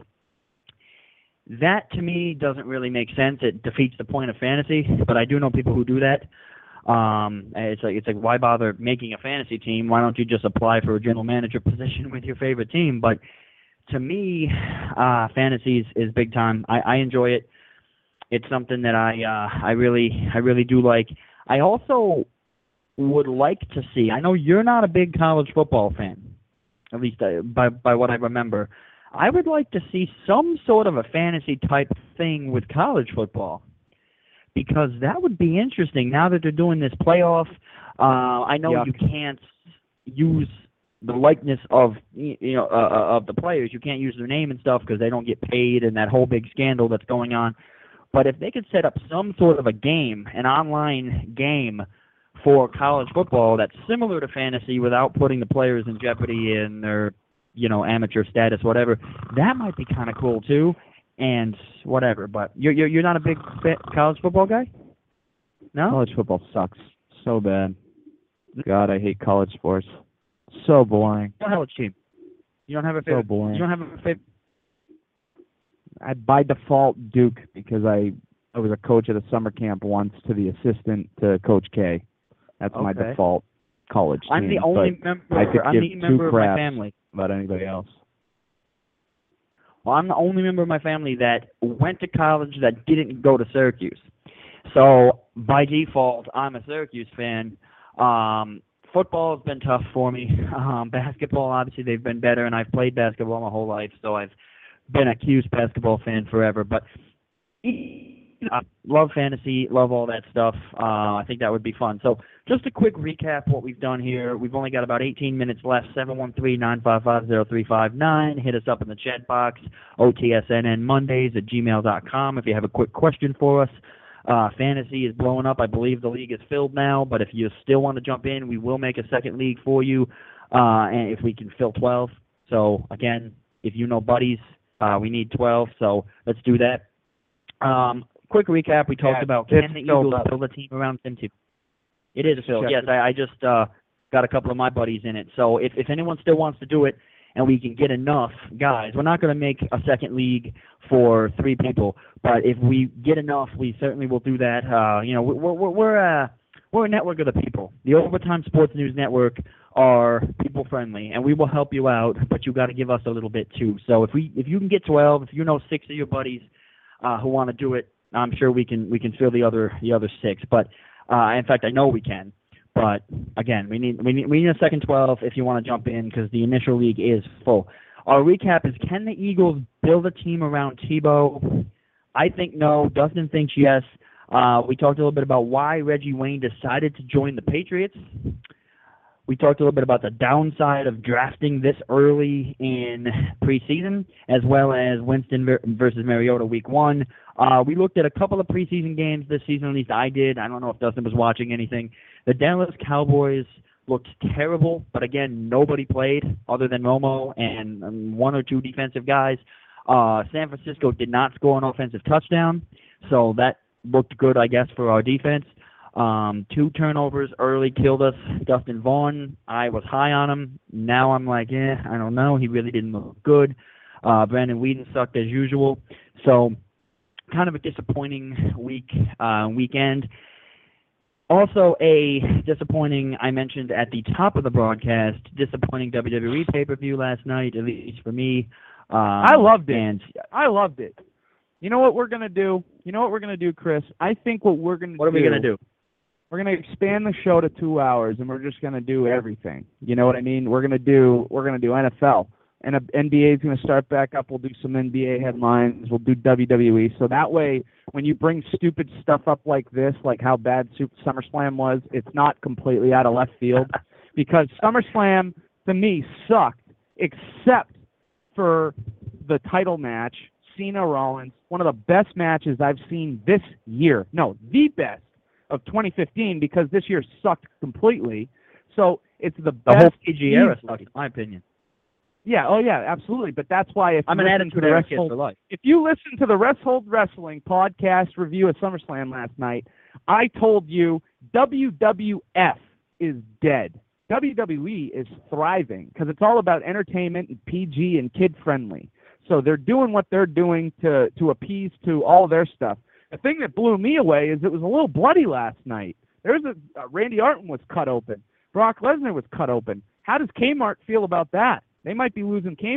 That, to me, doesn't really make sense. It defeats the point of fantasy, but I do know people who do that. Um, it's like, it's like, why bother making a fantasy team? Why don't you just apply for a general manager position with your favorite team? But to me, uh, fantasy is, is big time. I, I enjoy it. It's something that I uh, I really I really do like. I also would like to see. I know you're not a big college football fan, at least uh, by by what I remember. I would like to see some sort of a fantasy type thing with college football, because that would be interesting. Now that they're doing this playoff, uh, I know Yuck. you can't use the likeness of you know uh, of the players. You can't use their name and stuff because they don't get paid, and that whole big scandal that's going on. But if they could set up some sort of a game, an online game for college football that's similar to fantasy without putting the players in jeopardy in their, you know, amateur status, whatever, that might be kind of cool too. And whatever. But you're you're you're not a big college football guy? No? College football sucks so bad. God, I hate college sports. So boring. What college team? You don't have a favorite? So boring. You don't have a favorite? I by default Duke because I I was a coach at a summer camp once to the assistant to Coach K. That's my Okay. default college team. I'm the only but member. I could I'm give the two member of my craps family. about anybody else. Well, I'm the only member of my family that went to college that didn't go to Syracuse. So by default, I'm a Syracuse fan. Um, football has been tough for me. Um, basketball, obviously, they've been better, and I've played basketball my whole life, so I've been a Cuse basketball fan forever. But I love fantasy, love all that stuff. Uh, I think that would be fun. So just a quick recap what we've done here. We've only got about eighteen minutes left. seven one three, nine five five, zero three five nine. Hit us up in the chat box, O T S N N Mondays at gmail dot com if you have a quick question for us. Uh, fantasy is blowing up. I believe the league is filled now, but if you still want to jump in, we will make a second league for you, uh, and if we can fill twelve. So, again, if you know buddies, uh, we need twelve, so let's do that. Um, quick recap, we talked Yeah, about it's can the filled Eagles up. build a team around Tim Tebow? It is filled, check yes. I, I just uh, got a couple of my buddies in it. So if, if anyone still wants to do it and we can get enough guys, we're not going to make a second league for three people, but if we get enough, we certainly will do that. Uh, you know, we're, we're, we're, uh, we're a network of the people. The Overtime Sports News Network are people-friendly, and we will help you out, but you got to give us a little bit too. So if we if you can get twelve, if you know six of your buddies uh, who want to do it, I'm sure we can we can fill the other the other six. But uh, in fact, I know we can. But again, we need we need we need a second twelve if you want to jump in because the initial league is full. Our recap is: can the Eagles build a team around Tebow? I think no. Dustin thinks yes. Uh, we talked a little bit about why Reggie Wayne decided to join the Patriots. We talked a little bit about the downside of drafting this early in preseason, as well as Winston ver- versus Mariota week one. Uh, we looked at a couple of preseason games this season, at least I did. I don't know if Dustin was watching anything. The Dallas Cowboys looked terrible, but again, nobody played other than Romo and um, one or two defensive guys. Uh, San Francisco did not score an offensive touchdown, so that looked good, I guess, for our defense. Um, two turnovers early killed us. Dustin Vaughn, I was high on him. Now I'm like, eh, I don't know. He really didn't look good. Uh, Brandon Whedon sucked as usual. So kind of a disappointing week, uh, weekend. Also a disappointing, I mentioned at the top of the broadcast, disappointing W W E pay-per-view last night, at least for me. Um, I loved it. And I loved it. You know what we're going to do? You know what we're going to do, Chris? I think what we're going to do... what are we going to do? We're going to expand the show to two hours, and we're just going to do everything. You know what I mean? We're going to do we're going to do N F L, and N B A is going to start back up. We'll do some N B A headlines. We'll do W W E. So that way, when you bring stupid stuff up like this, like how bad Super SummerSlam was, it's not completely out of left field, because SummerSlam to me sucked, except for the title match, Cena Rollins, one of the best matches I've seen this year. No, the best of twenty fifteen, because this year sucked completely. So it's the The best. whole P G era easily. sucked, in my opinion. Yeah, oh yeah, absolutely. But that's why if I'm you an listen Attitude to the Era Rest kid Hold, for life. if you listen to the Rest Hold Wrestling podcast review of SummerSlam last night, I told you W W F is dead. W W E is thriving because it's all about entertainment and P G and kid friendly. So they're doing what they're doing to to appease to all their stuff. The thing that blew me away is it was a little bloody last night. There's a uh, Randy Orton was cut open. Brock Lesnar was cut open. How does Kmart feel about that? They might be losing Kmart.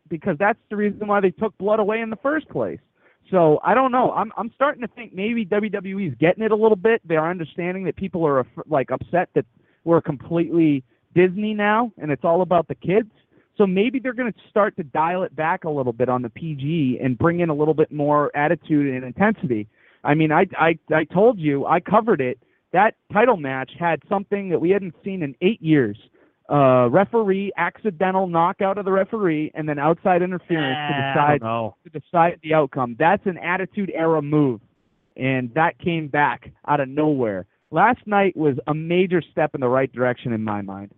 because that's the reason why they took blood away in the first place. So I don't know. I'm I'm starting to think maybe W W E is getting it a little bit. They're understanding that people are like upset that we're completely Disney now and it's all about the kids. So maybe they're going to start to dial it back a little bit on the P G and bring in a little bit more attitude and intensity. I mean, I I I told you, I covered it. That title match had something that we hadn't seen in eight years. Uh, referee accidental knockout of the referee, and then outside interference eh, to decide to decide the outcome. That's an Attitude Era move, and that came back out of nowhere. Last night was a major step in the right direction in my mind.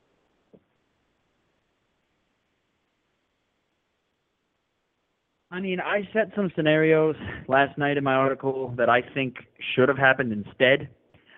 I mean, I set some scenarios last night in my article that I think should have happened instead.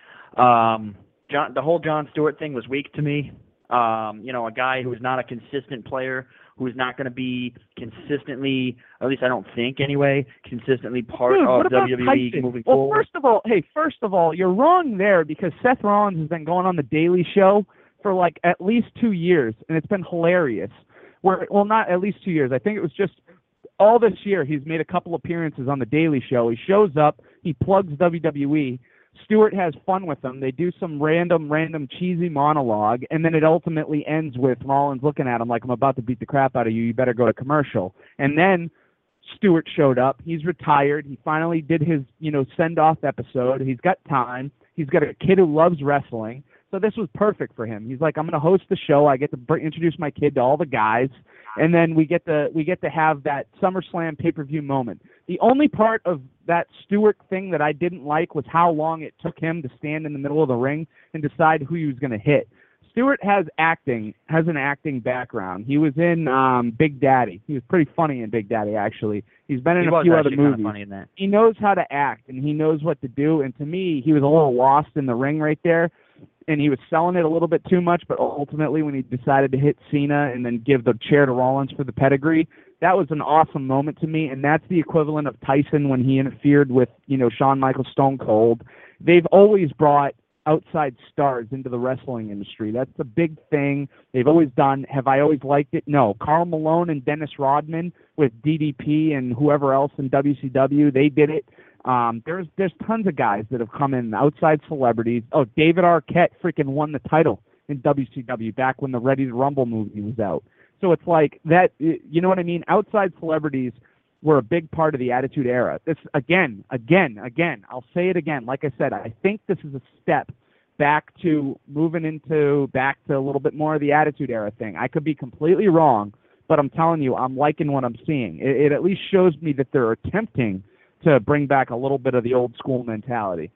Um, John, the whole Jon Stewart thing was weak to me. Um, you know, a guy who is not a consistent player, who is not going to be consistently, at least I don't think anyway, consistently part Dude, of what about W W E Tyson? moving well, forward. first of all, hey, first of all, you're wrong there because Seth Rollins has been going on the Daily Show for like at least two years, and it's been hilarious. Where, well, not at least two years. I think it was just all this year he's made a couple appearances on the Daily Show. He shows up, he plugs W W E. Stewart has fun with them. They do some random, random cheesy monologue, and then it ultimately ends with Rollins looking at him like, I'm about to beat the crap out of you. You better go to commercial. And then Stewart showed up. He's retired. He finally did his, you know, send-off episode. He's got time. He's got a kid who loves wrestling. So this was perfect for him. He's like, I'm going to host the show. I get to br- introduce my kid to all the guys, and then we get to we get to have that SummerSlam pay-per-view moment. The only part of that Stewart thing that I didn't like was how long it took him to stand in the middle of the ring and decide who he was going to hit. Stewart has acting, has an acting background. He was in um, Big Daddy. He was pretty funny in Big Daddy, actually. He's been in he a was few other actually kind movies. of funny in that. He knows how to act, and he knows what to do. And to me, he was a little lost in the ring right there. And he was selling it a little bit too much, but ultimately when he decided to hit Cena and then give the chair to Rollins for the pedigree, that was an awesome moment to me, and that's the equivalent of Tyson when he interfered with, you know, Shawn Michaels Stone Cold. They've always brought outside stars into the wrestling industry. That's a big thing. They've always done. Have I always liked it? No. Karl Malone and Dennis Rodman with D D P and whoever else in W C W, they did it. Um, there's there's tons of guys that have come in, outside celebrities. Oh, David Arquette freaking won the title in W C W back when the Ready to Rumble movie was out. So it's like that, you know what I mean? Outside celebrities were a big part of the Attitude Era. This, again, again, again, I'll say it again. Like I said, I think this is a step back to moving into, back to a little bit more of the Attitude Era thing. I could be completely wrong, but I'm telling you, I'm liking what I'm seeing. It, it at least shows me that they're attempting to bring back a little bit of the old school mentality.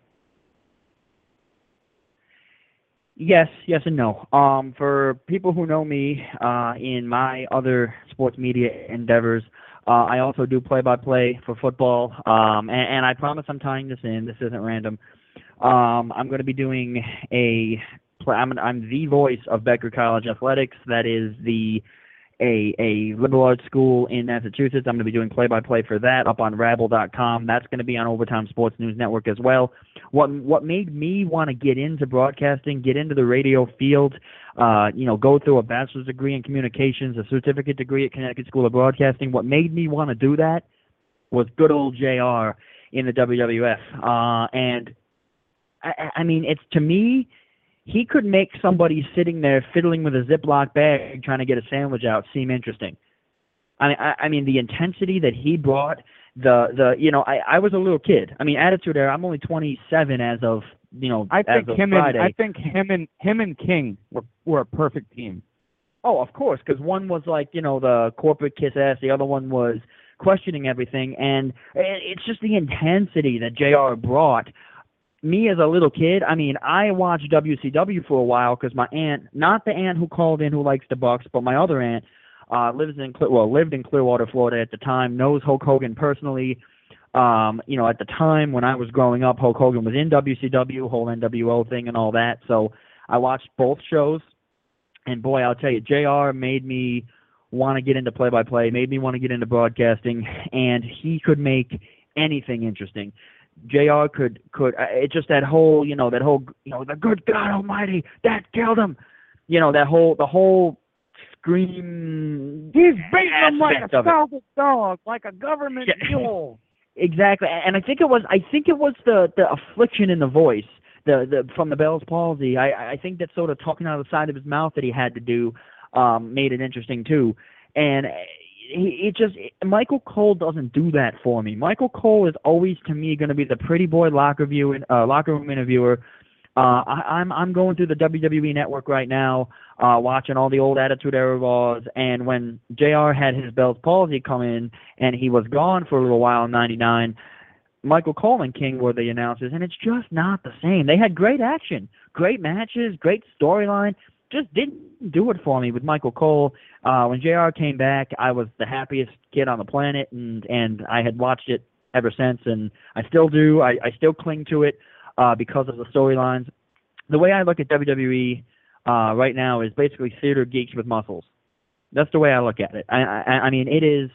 Yes, yes and no. Um, for people who know me uh, in my other sports media endeavors, uh, I also do play-by-play for football, um, and, and I promise I'm tying this in. This isn't random. Um, I'm going to be doing a play. I'm, I'm the voice of Becker College Athletics. That is the a a liberal arts school in Massachusetts. I'm going to be doing play-by-play for that up on Rabble dot com. That's going to be on Overtime Sports News Network as well. What what made me want to get into broadcasting, get into the radio field, uh, you know, go through a bachelor's degree in communications, a certificate degree at Connecticut School of Broadcasting, what made me want to do that was good old J R in the W W F. Uh, and, I, I mean, it's to me, he could make somebody sitting there fiddling with a Ziploc bag trying to get a sandwich out seem interesting. I mean, I, I mean the intensity that he brought, the the you know, I, I was a little kid. I mean, Attitude Era. I'm only twenty-seven as of you know. I think as of him Friday. and I think him and him and King were were a perfect team. Oh, of course, because one was like you know the corporate kiss ass, the other one was questioning everything, and it's just the intensity that J R brought. Me as a little kid, I mean, I watched W C W for a while because my aunt, not the aunt who called in who likes the Bucks, but my other aunt, uh, lives in well lived in Clearwater, Florida at the time, knows Hulk Hogan personally. Um, you know, at the time when I was growing up, Hulk Hogan was in W C W, whole N W O thing and all that. So I watched both shows, and boy, I'll tell you, J R made me want to get into play-by-play, made me want to get into broadcasting, and he could make anything interesting. J R could could uh, it just that whole you know that whole you know the good God Almighty that killed him, you know that whole the whole scream. He's beating him like a aspect of it. salvage dog, like a government Yeah. mule. Exactly, and I think it was. I think it was the the affliction in the voice, the the from the Bell's palsy. I I think that sort of talking out of the side of his mouth that he had to do um, made it interesting too, and. He, it just Michael Cole doesn't do that for me. Michael Cole is always to me going to be the pretty boy locker view uh, locker room interviewer. Uh, I, I'm I'm going through the W W E Network right now, uh, watching all the old Attitude Era Raws, and when J R had his Bell's palsy come in and he was gone for a little while in ninety-nine, Michael Cole and King were the announcers, and it's just not the same. They had great action, great matches, great storyline. Just didn't do it for me with Michael Cole. Uh, when J R came back, I was the happiest kid on the planet, and, and I had watched it ever since, and I still do. I, I still cling to it uh, because of the storylines. The way I look at W W E uh, right now is basically theater geeks with muscles. That's the way I look at it. I, I, I mean, it is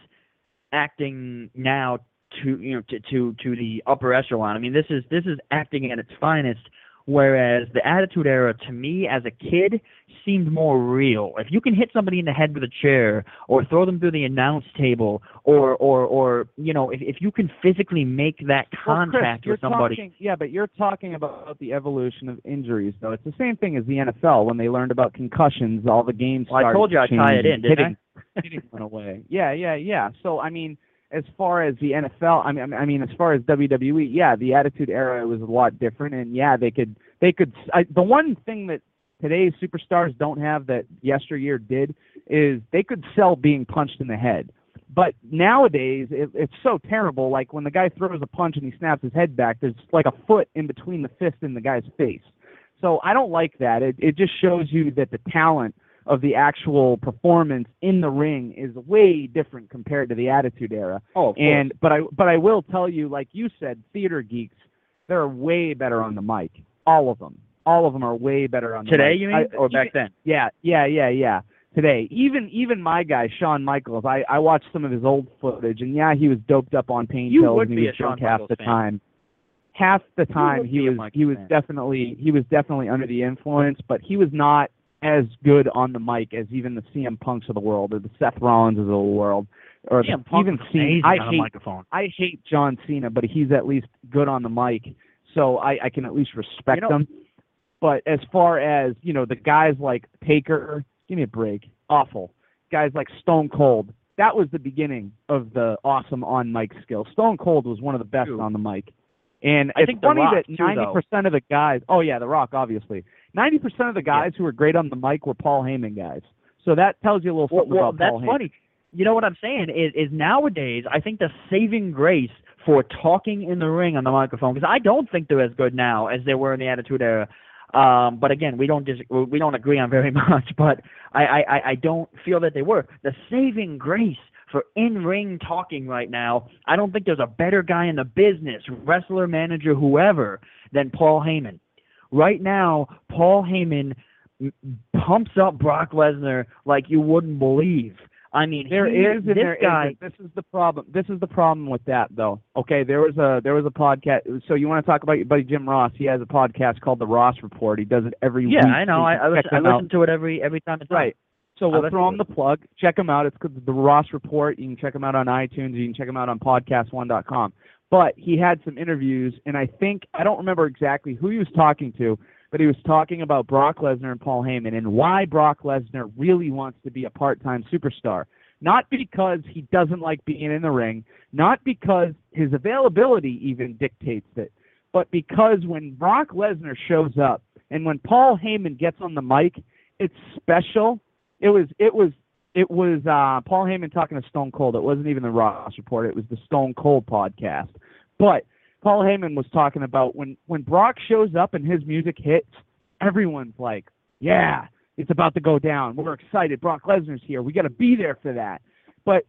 acting now to you know to, to to the upper echelon. I mean, this is this is acting at its finest. Whereas the Attitude Era, to me, as a kid, seemed more real. If you can hit somebody in the head with a chair, or throw them through the announce table, or, or, or you know, if, if you can physically make that contact well, Chris, with somebody. Talking, yeah, but you're talking about the evolution of injuries, though. It's the same thing as the N F L. When they learned about concussions, all the games well, started I told you I'd tie it in, didn't hitting, I? Hitting went away. Yeah, yeah, yeah. So, I mean, as far as the N F L, I mean, I mean, as far as W W E, yeah, the Attitude Era was a lot different, and yeah, they could, they could. I, the one thing that today's superstars don't have that yesteryear did is they could sell being punched in the head. But nowadays, it, it's so terrible. Like when the guy throws a punch and he snaps his head back, there's like a foot in between the fist and the guy's face. So I don't like that. It it just shows you that the talent of the actual performance in the ring is way different compared to the Attitude Era. Oh, of and course. but I but I will tell you, like you said, theater geeks, they're way better on the mic. All of them, all of them are way better on the Today, mic. you mean, I, or even, back then? Yeah, yeah, yeah, yeah. Today, even even my guy Shawn Michaels, I I watched some of his old footage, and yeah, he was doped up on pain You pills would and be he a was Shawn drunk half Michaels the fan. time. Half the time would he be a was Michaels he was fan. definitely he was definitely under the influence, but he was not as good on the mic as even the C M Punks of the world or the Seth Rollins of the world or C M the, Punk even was Cena. amazing I on a hate microphone. I hate John Cena, but he's at least good on the mic, so I, I can at least respect You know- him. But as far as, you know, the guys like Taker, give me a break, awful. Guys like Stone Cold, that was the beginning of the awesome on-mic skill. Stone Cold was one of the best True. on the mic. And I it's think The funny Rock, that too, ninety percent of the guys, oh yeah, The Rock, obviously. ninety percent of the guys who were great on the mic were Paul Heyman guys. So that tells you a little Well, something well about that's Paul Heyman. funny. You know what I'm saying is, is nowadays I think the saving grace for talking in the ring on the microphone, because I don't think they're as good now as they were in the Attitude Era. Um, but again, we don't dis- we don't agree on very much. But I, I, I don't feel that they were the saving grace for in-ring talking right now. I don't think there's a better guy in the business, wrestler, manager, whoever, than Paul Heyman. Right now, Paul Heyman m- pumps up Brock Lesnar like you wouldn't believe. I mean, There he, is, and this there guy. isn't. This is the problem. This is the problem with that, though. Okay, there was a there was a podcast. So you want to talk about your buddy Jim Ross? He has a podcast called The Ross Report. He does it every Yeah, week. I know. So you I, can I check listen, I him out. listen to it every every time it's on. Right. So I we'll listen throw to him the plug. Check him out. It's called The Ross Report. You can check him out on iTunes. You can check him out on podcast one dot com. But he had some interviews, and I think, I don't remember exactly who he was talking to, but he was talking about Brock Lesnar and Paul Heyman and why Brock Lesnar really wants to be a part-time superstar. Not because he doesn't like being in the ring, not because his availability even dictates it, but because when Brock Lesnar shows up and when Paul Heyman gets on the mic, it's special. It was it was it was uh, Paul Heyman talking to Stone Cold. It wasn't even the Ross Report. It was the Stone Cold podcast. But Paul Heyman was talking about when when Brock shows up and his music hits, everyone's like, yeah, it's about to go down. We're excited. Brock Lesnar's here. We got to be there for that. But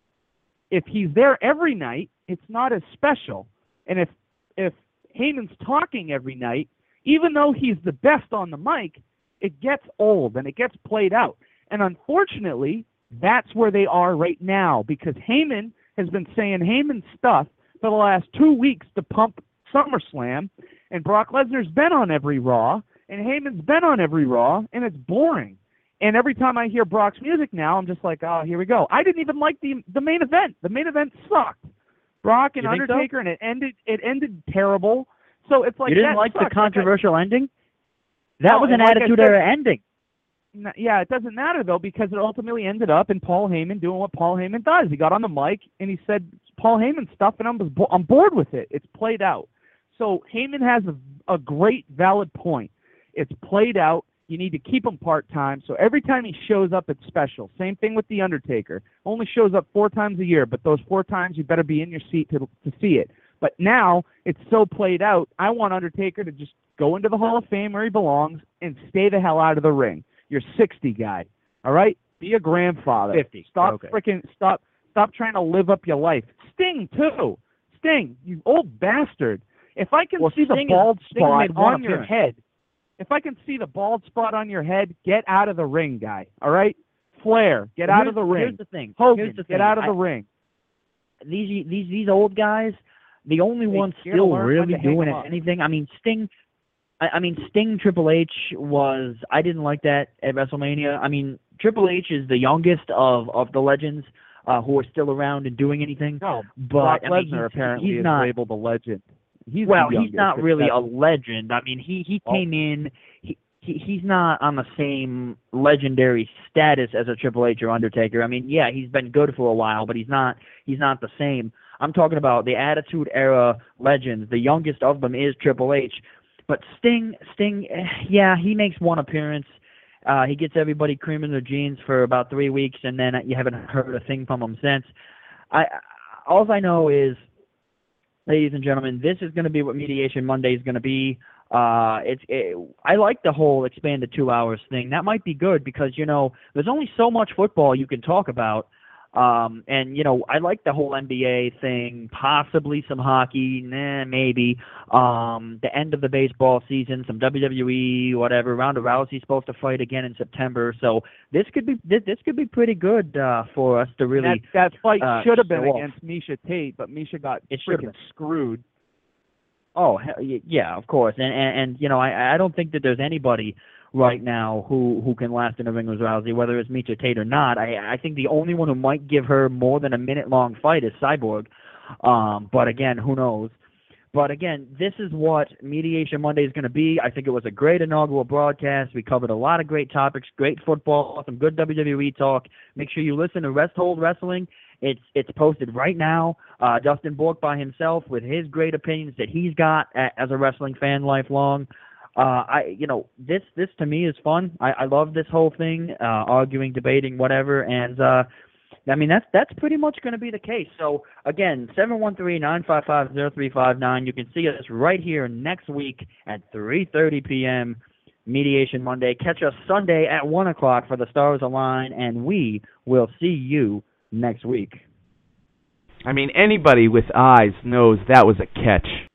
if he's there every night, it's not as special. And if if Heyman's talking every night, even though he's the best on the mic, it gets old and it gets played out. And unfortunately, that's where they are right now because Heyman has been saying Heyman stuff for the last two weeks to pump SummerSlam, and Brock Lesnar's been on every Raw, and Heyman's been on every Raw, and it's boring. And every time I hear Brock's music now, I'm just like, oh, here we go. I didn't even like the the main event. The main event sucked. Brock and You think so? Undertaker, and it ended it ended terrible. So it's like you didn't that like the sucks. controversial ending? That No, was an and like I Attitude said- Era ending. N- Yeah, it doesn't matter, though, because it ultimately ended up in Paul Heyman doing what Paul Heyman does. He got on the mic, and he said Paul Heyman stuff, and I'm, bo- I'm bored with it. It's played out. So Heyman has a, a great, valid point. It's played out. You need to keep him part-time, so every time he shows up, it's special. Same thing with The Undertaker. Only shows up four times a year, but those four times you better be in your seat to to see it. But now it's so played out, I want Undertaker to just go into the Hall of Fame where he belongs and stay the hell out of the ring. You're sixty, guy. All right? Be a grandfather. fifty. Stop Okay. freaking stop stop trying to live up your life. Sting too. Sting, you old bastard. If I can Well, see the Sting is- bald Sting spot made one on your appearance. head, if I can see the bald spot on your head, get out of the ring, guy. All right? Flair, get Well, out of the here's- ring. Here's the thing. Hogan, here's the get thing. out of the I- ring. These these these old guys, the only They ones scared to still learn when really to hang doing 'em up. anything. I mean, Sting. I, I mean, Sting Triple H was. I didn't like that at WrestleMania. I mean, Triple H is the youngest of of the legends uh, who are still around and doing anything. No, But Brock I mean, Lesnar he's, apparently he's is not. labeled a legend. He's well, the he's youngest, not if really that's- a legend. I mean, he he Oh. came in. He, he he's not on the same legendary status as a Triple H or Undertaker. I mean, yeah, he's been good for a while, but he's not he's not the same. I'm talking about the Attitude Era legends. The youngest of them is Triple H. But Sting, Sting, eh, yeah, he makes one appearance. Uh, he gets everybody creaming their jeans for about three weeks, and then you haven't heard a thing from him since. I, all I know is, ladies and gentlemen, this is going to be what Mediation Monday is going to be. Uh, it's it, I like the whole expanded two hours thing. That might be good because, you know, there's only so much football you can talk about. Um, and, you know, I like the whole N B A thing, possibly some hockey, nah, maybe. Um, the end of the baseball season, some W W E, whatever. Ronda Rousey's supposed to fight again in September. So this could be this, this could be pretty good uh, for us to really that, that fight uh, should have been show off. against Misha Tate, but Misha got It should have freaking been. screwed. Oh, hell, y- yeah, of course. And, and, and you know, I, I don't think that there's anybody right now who, who can last in a ring with Rousey, whether it's Misha Tate or not. I, I think the only one who might give her more than a minute-long fight is Cyborg. Um, but, again, who knows? But, again, this is what Mediation Monday is going to be. I think it was a great inaugural broadcast. We covered a lot of great topics, great football, some good W W E talk. Make sure you listen to Rest Hold Wrestling. It's it's posted right now. Uh, Dustin Bork by himself with his great opinions that he's got a, as a wrestling fan lifelong. Uh, I you know this this to me is fun. I, I love this whole thing, uh, arguing, debating, whatever. And uh, I mean that's that's pretty much going to be the case. So again, seven one three, nine five five, zero three five nine. You can see us right here next week at three thirty p.m. Mediation Monday. Catch us Sunday at one o'clock for the Stars Align, and we will see you next week. I mean, anybody with eyes knows that was a catch.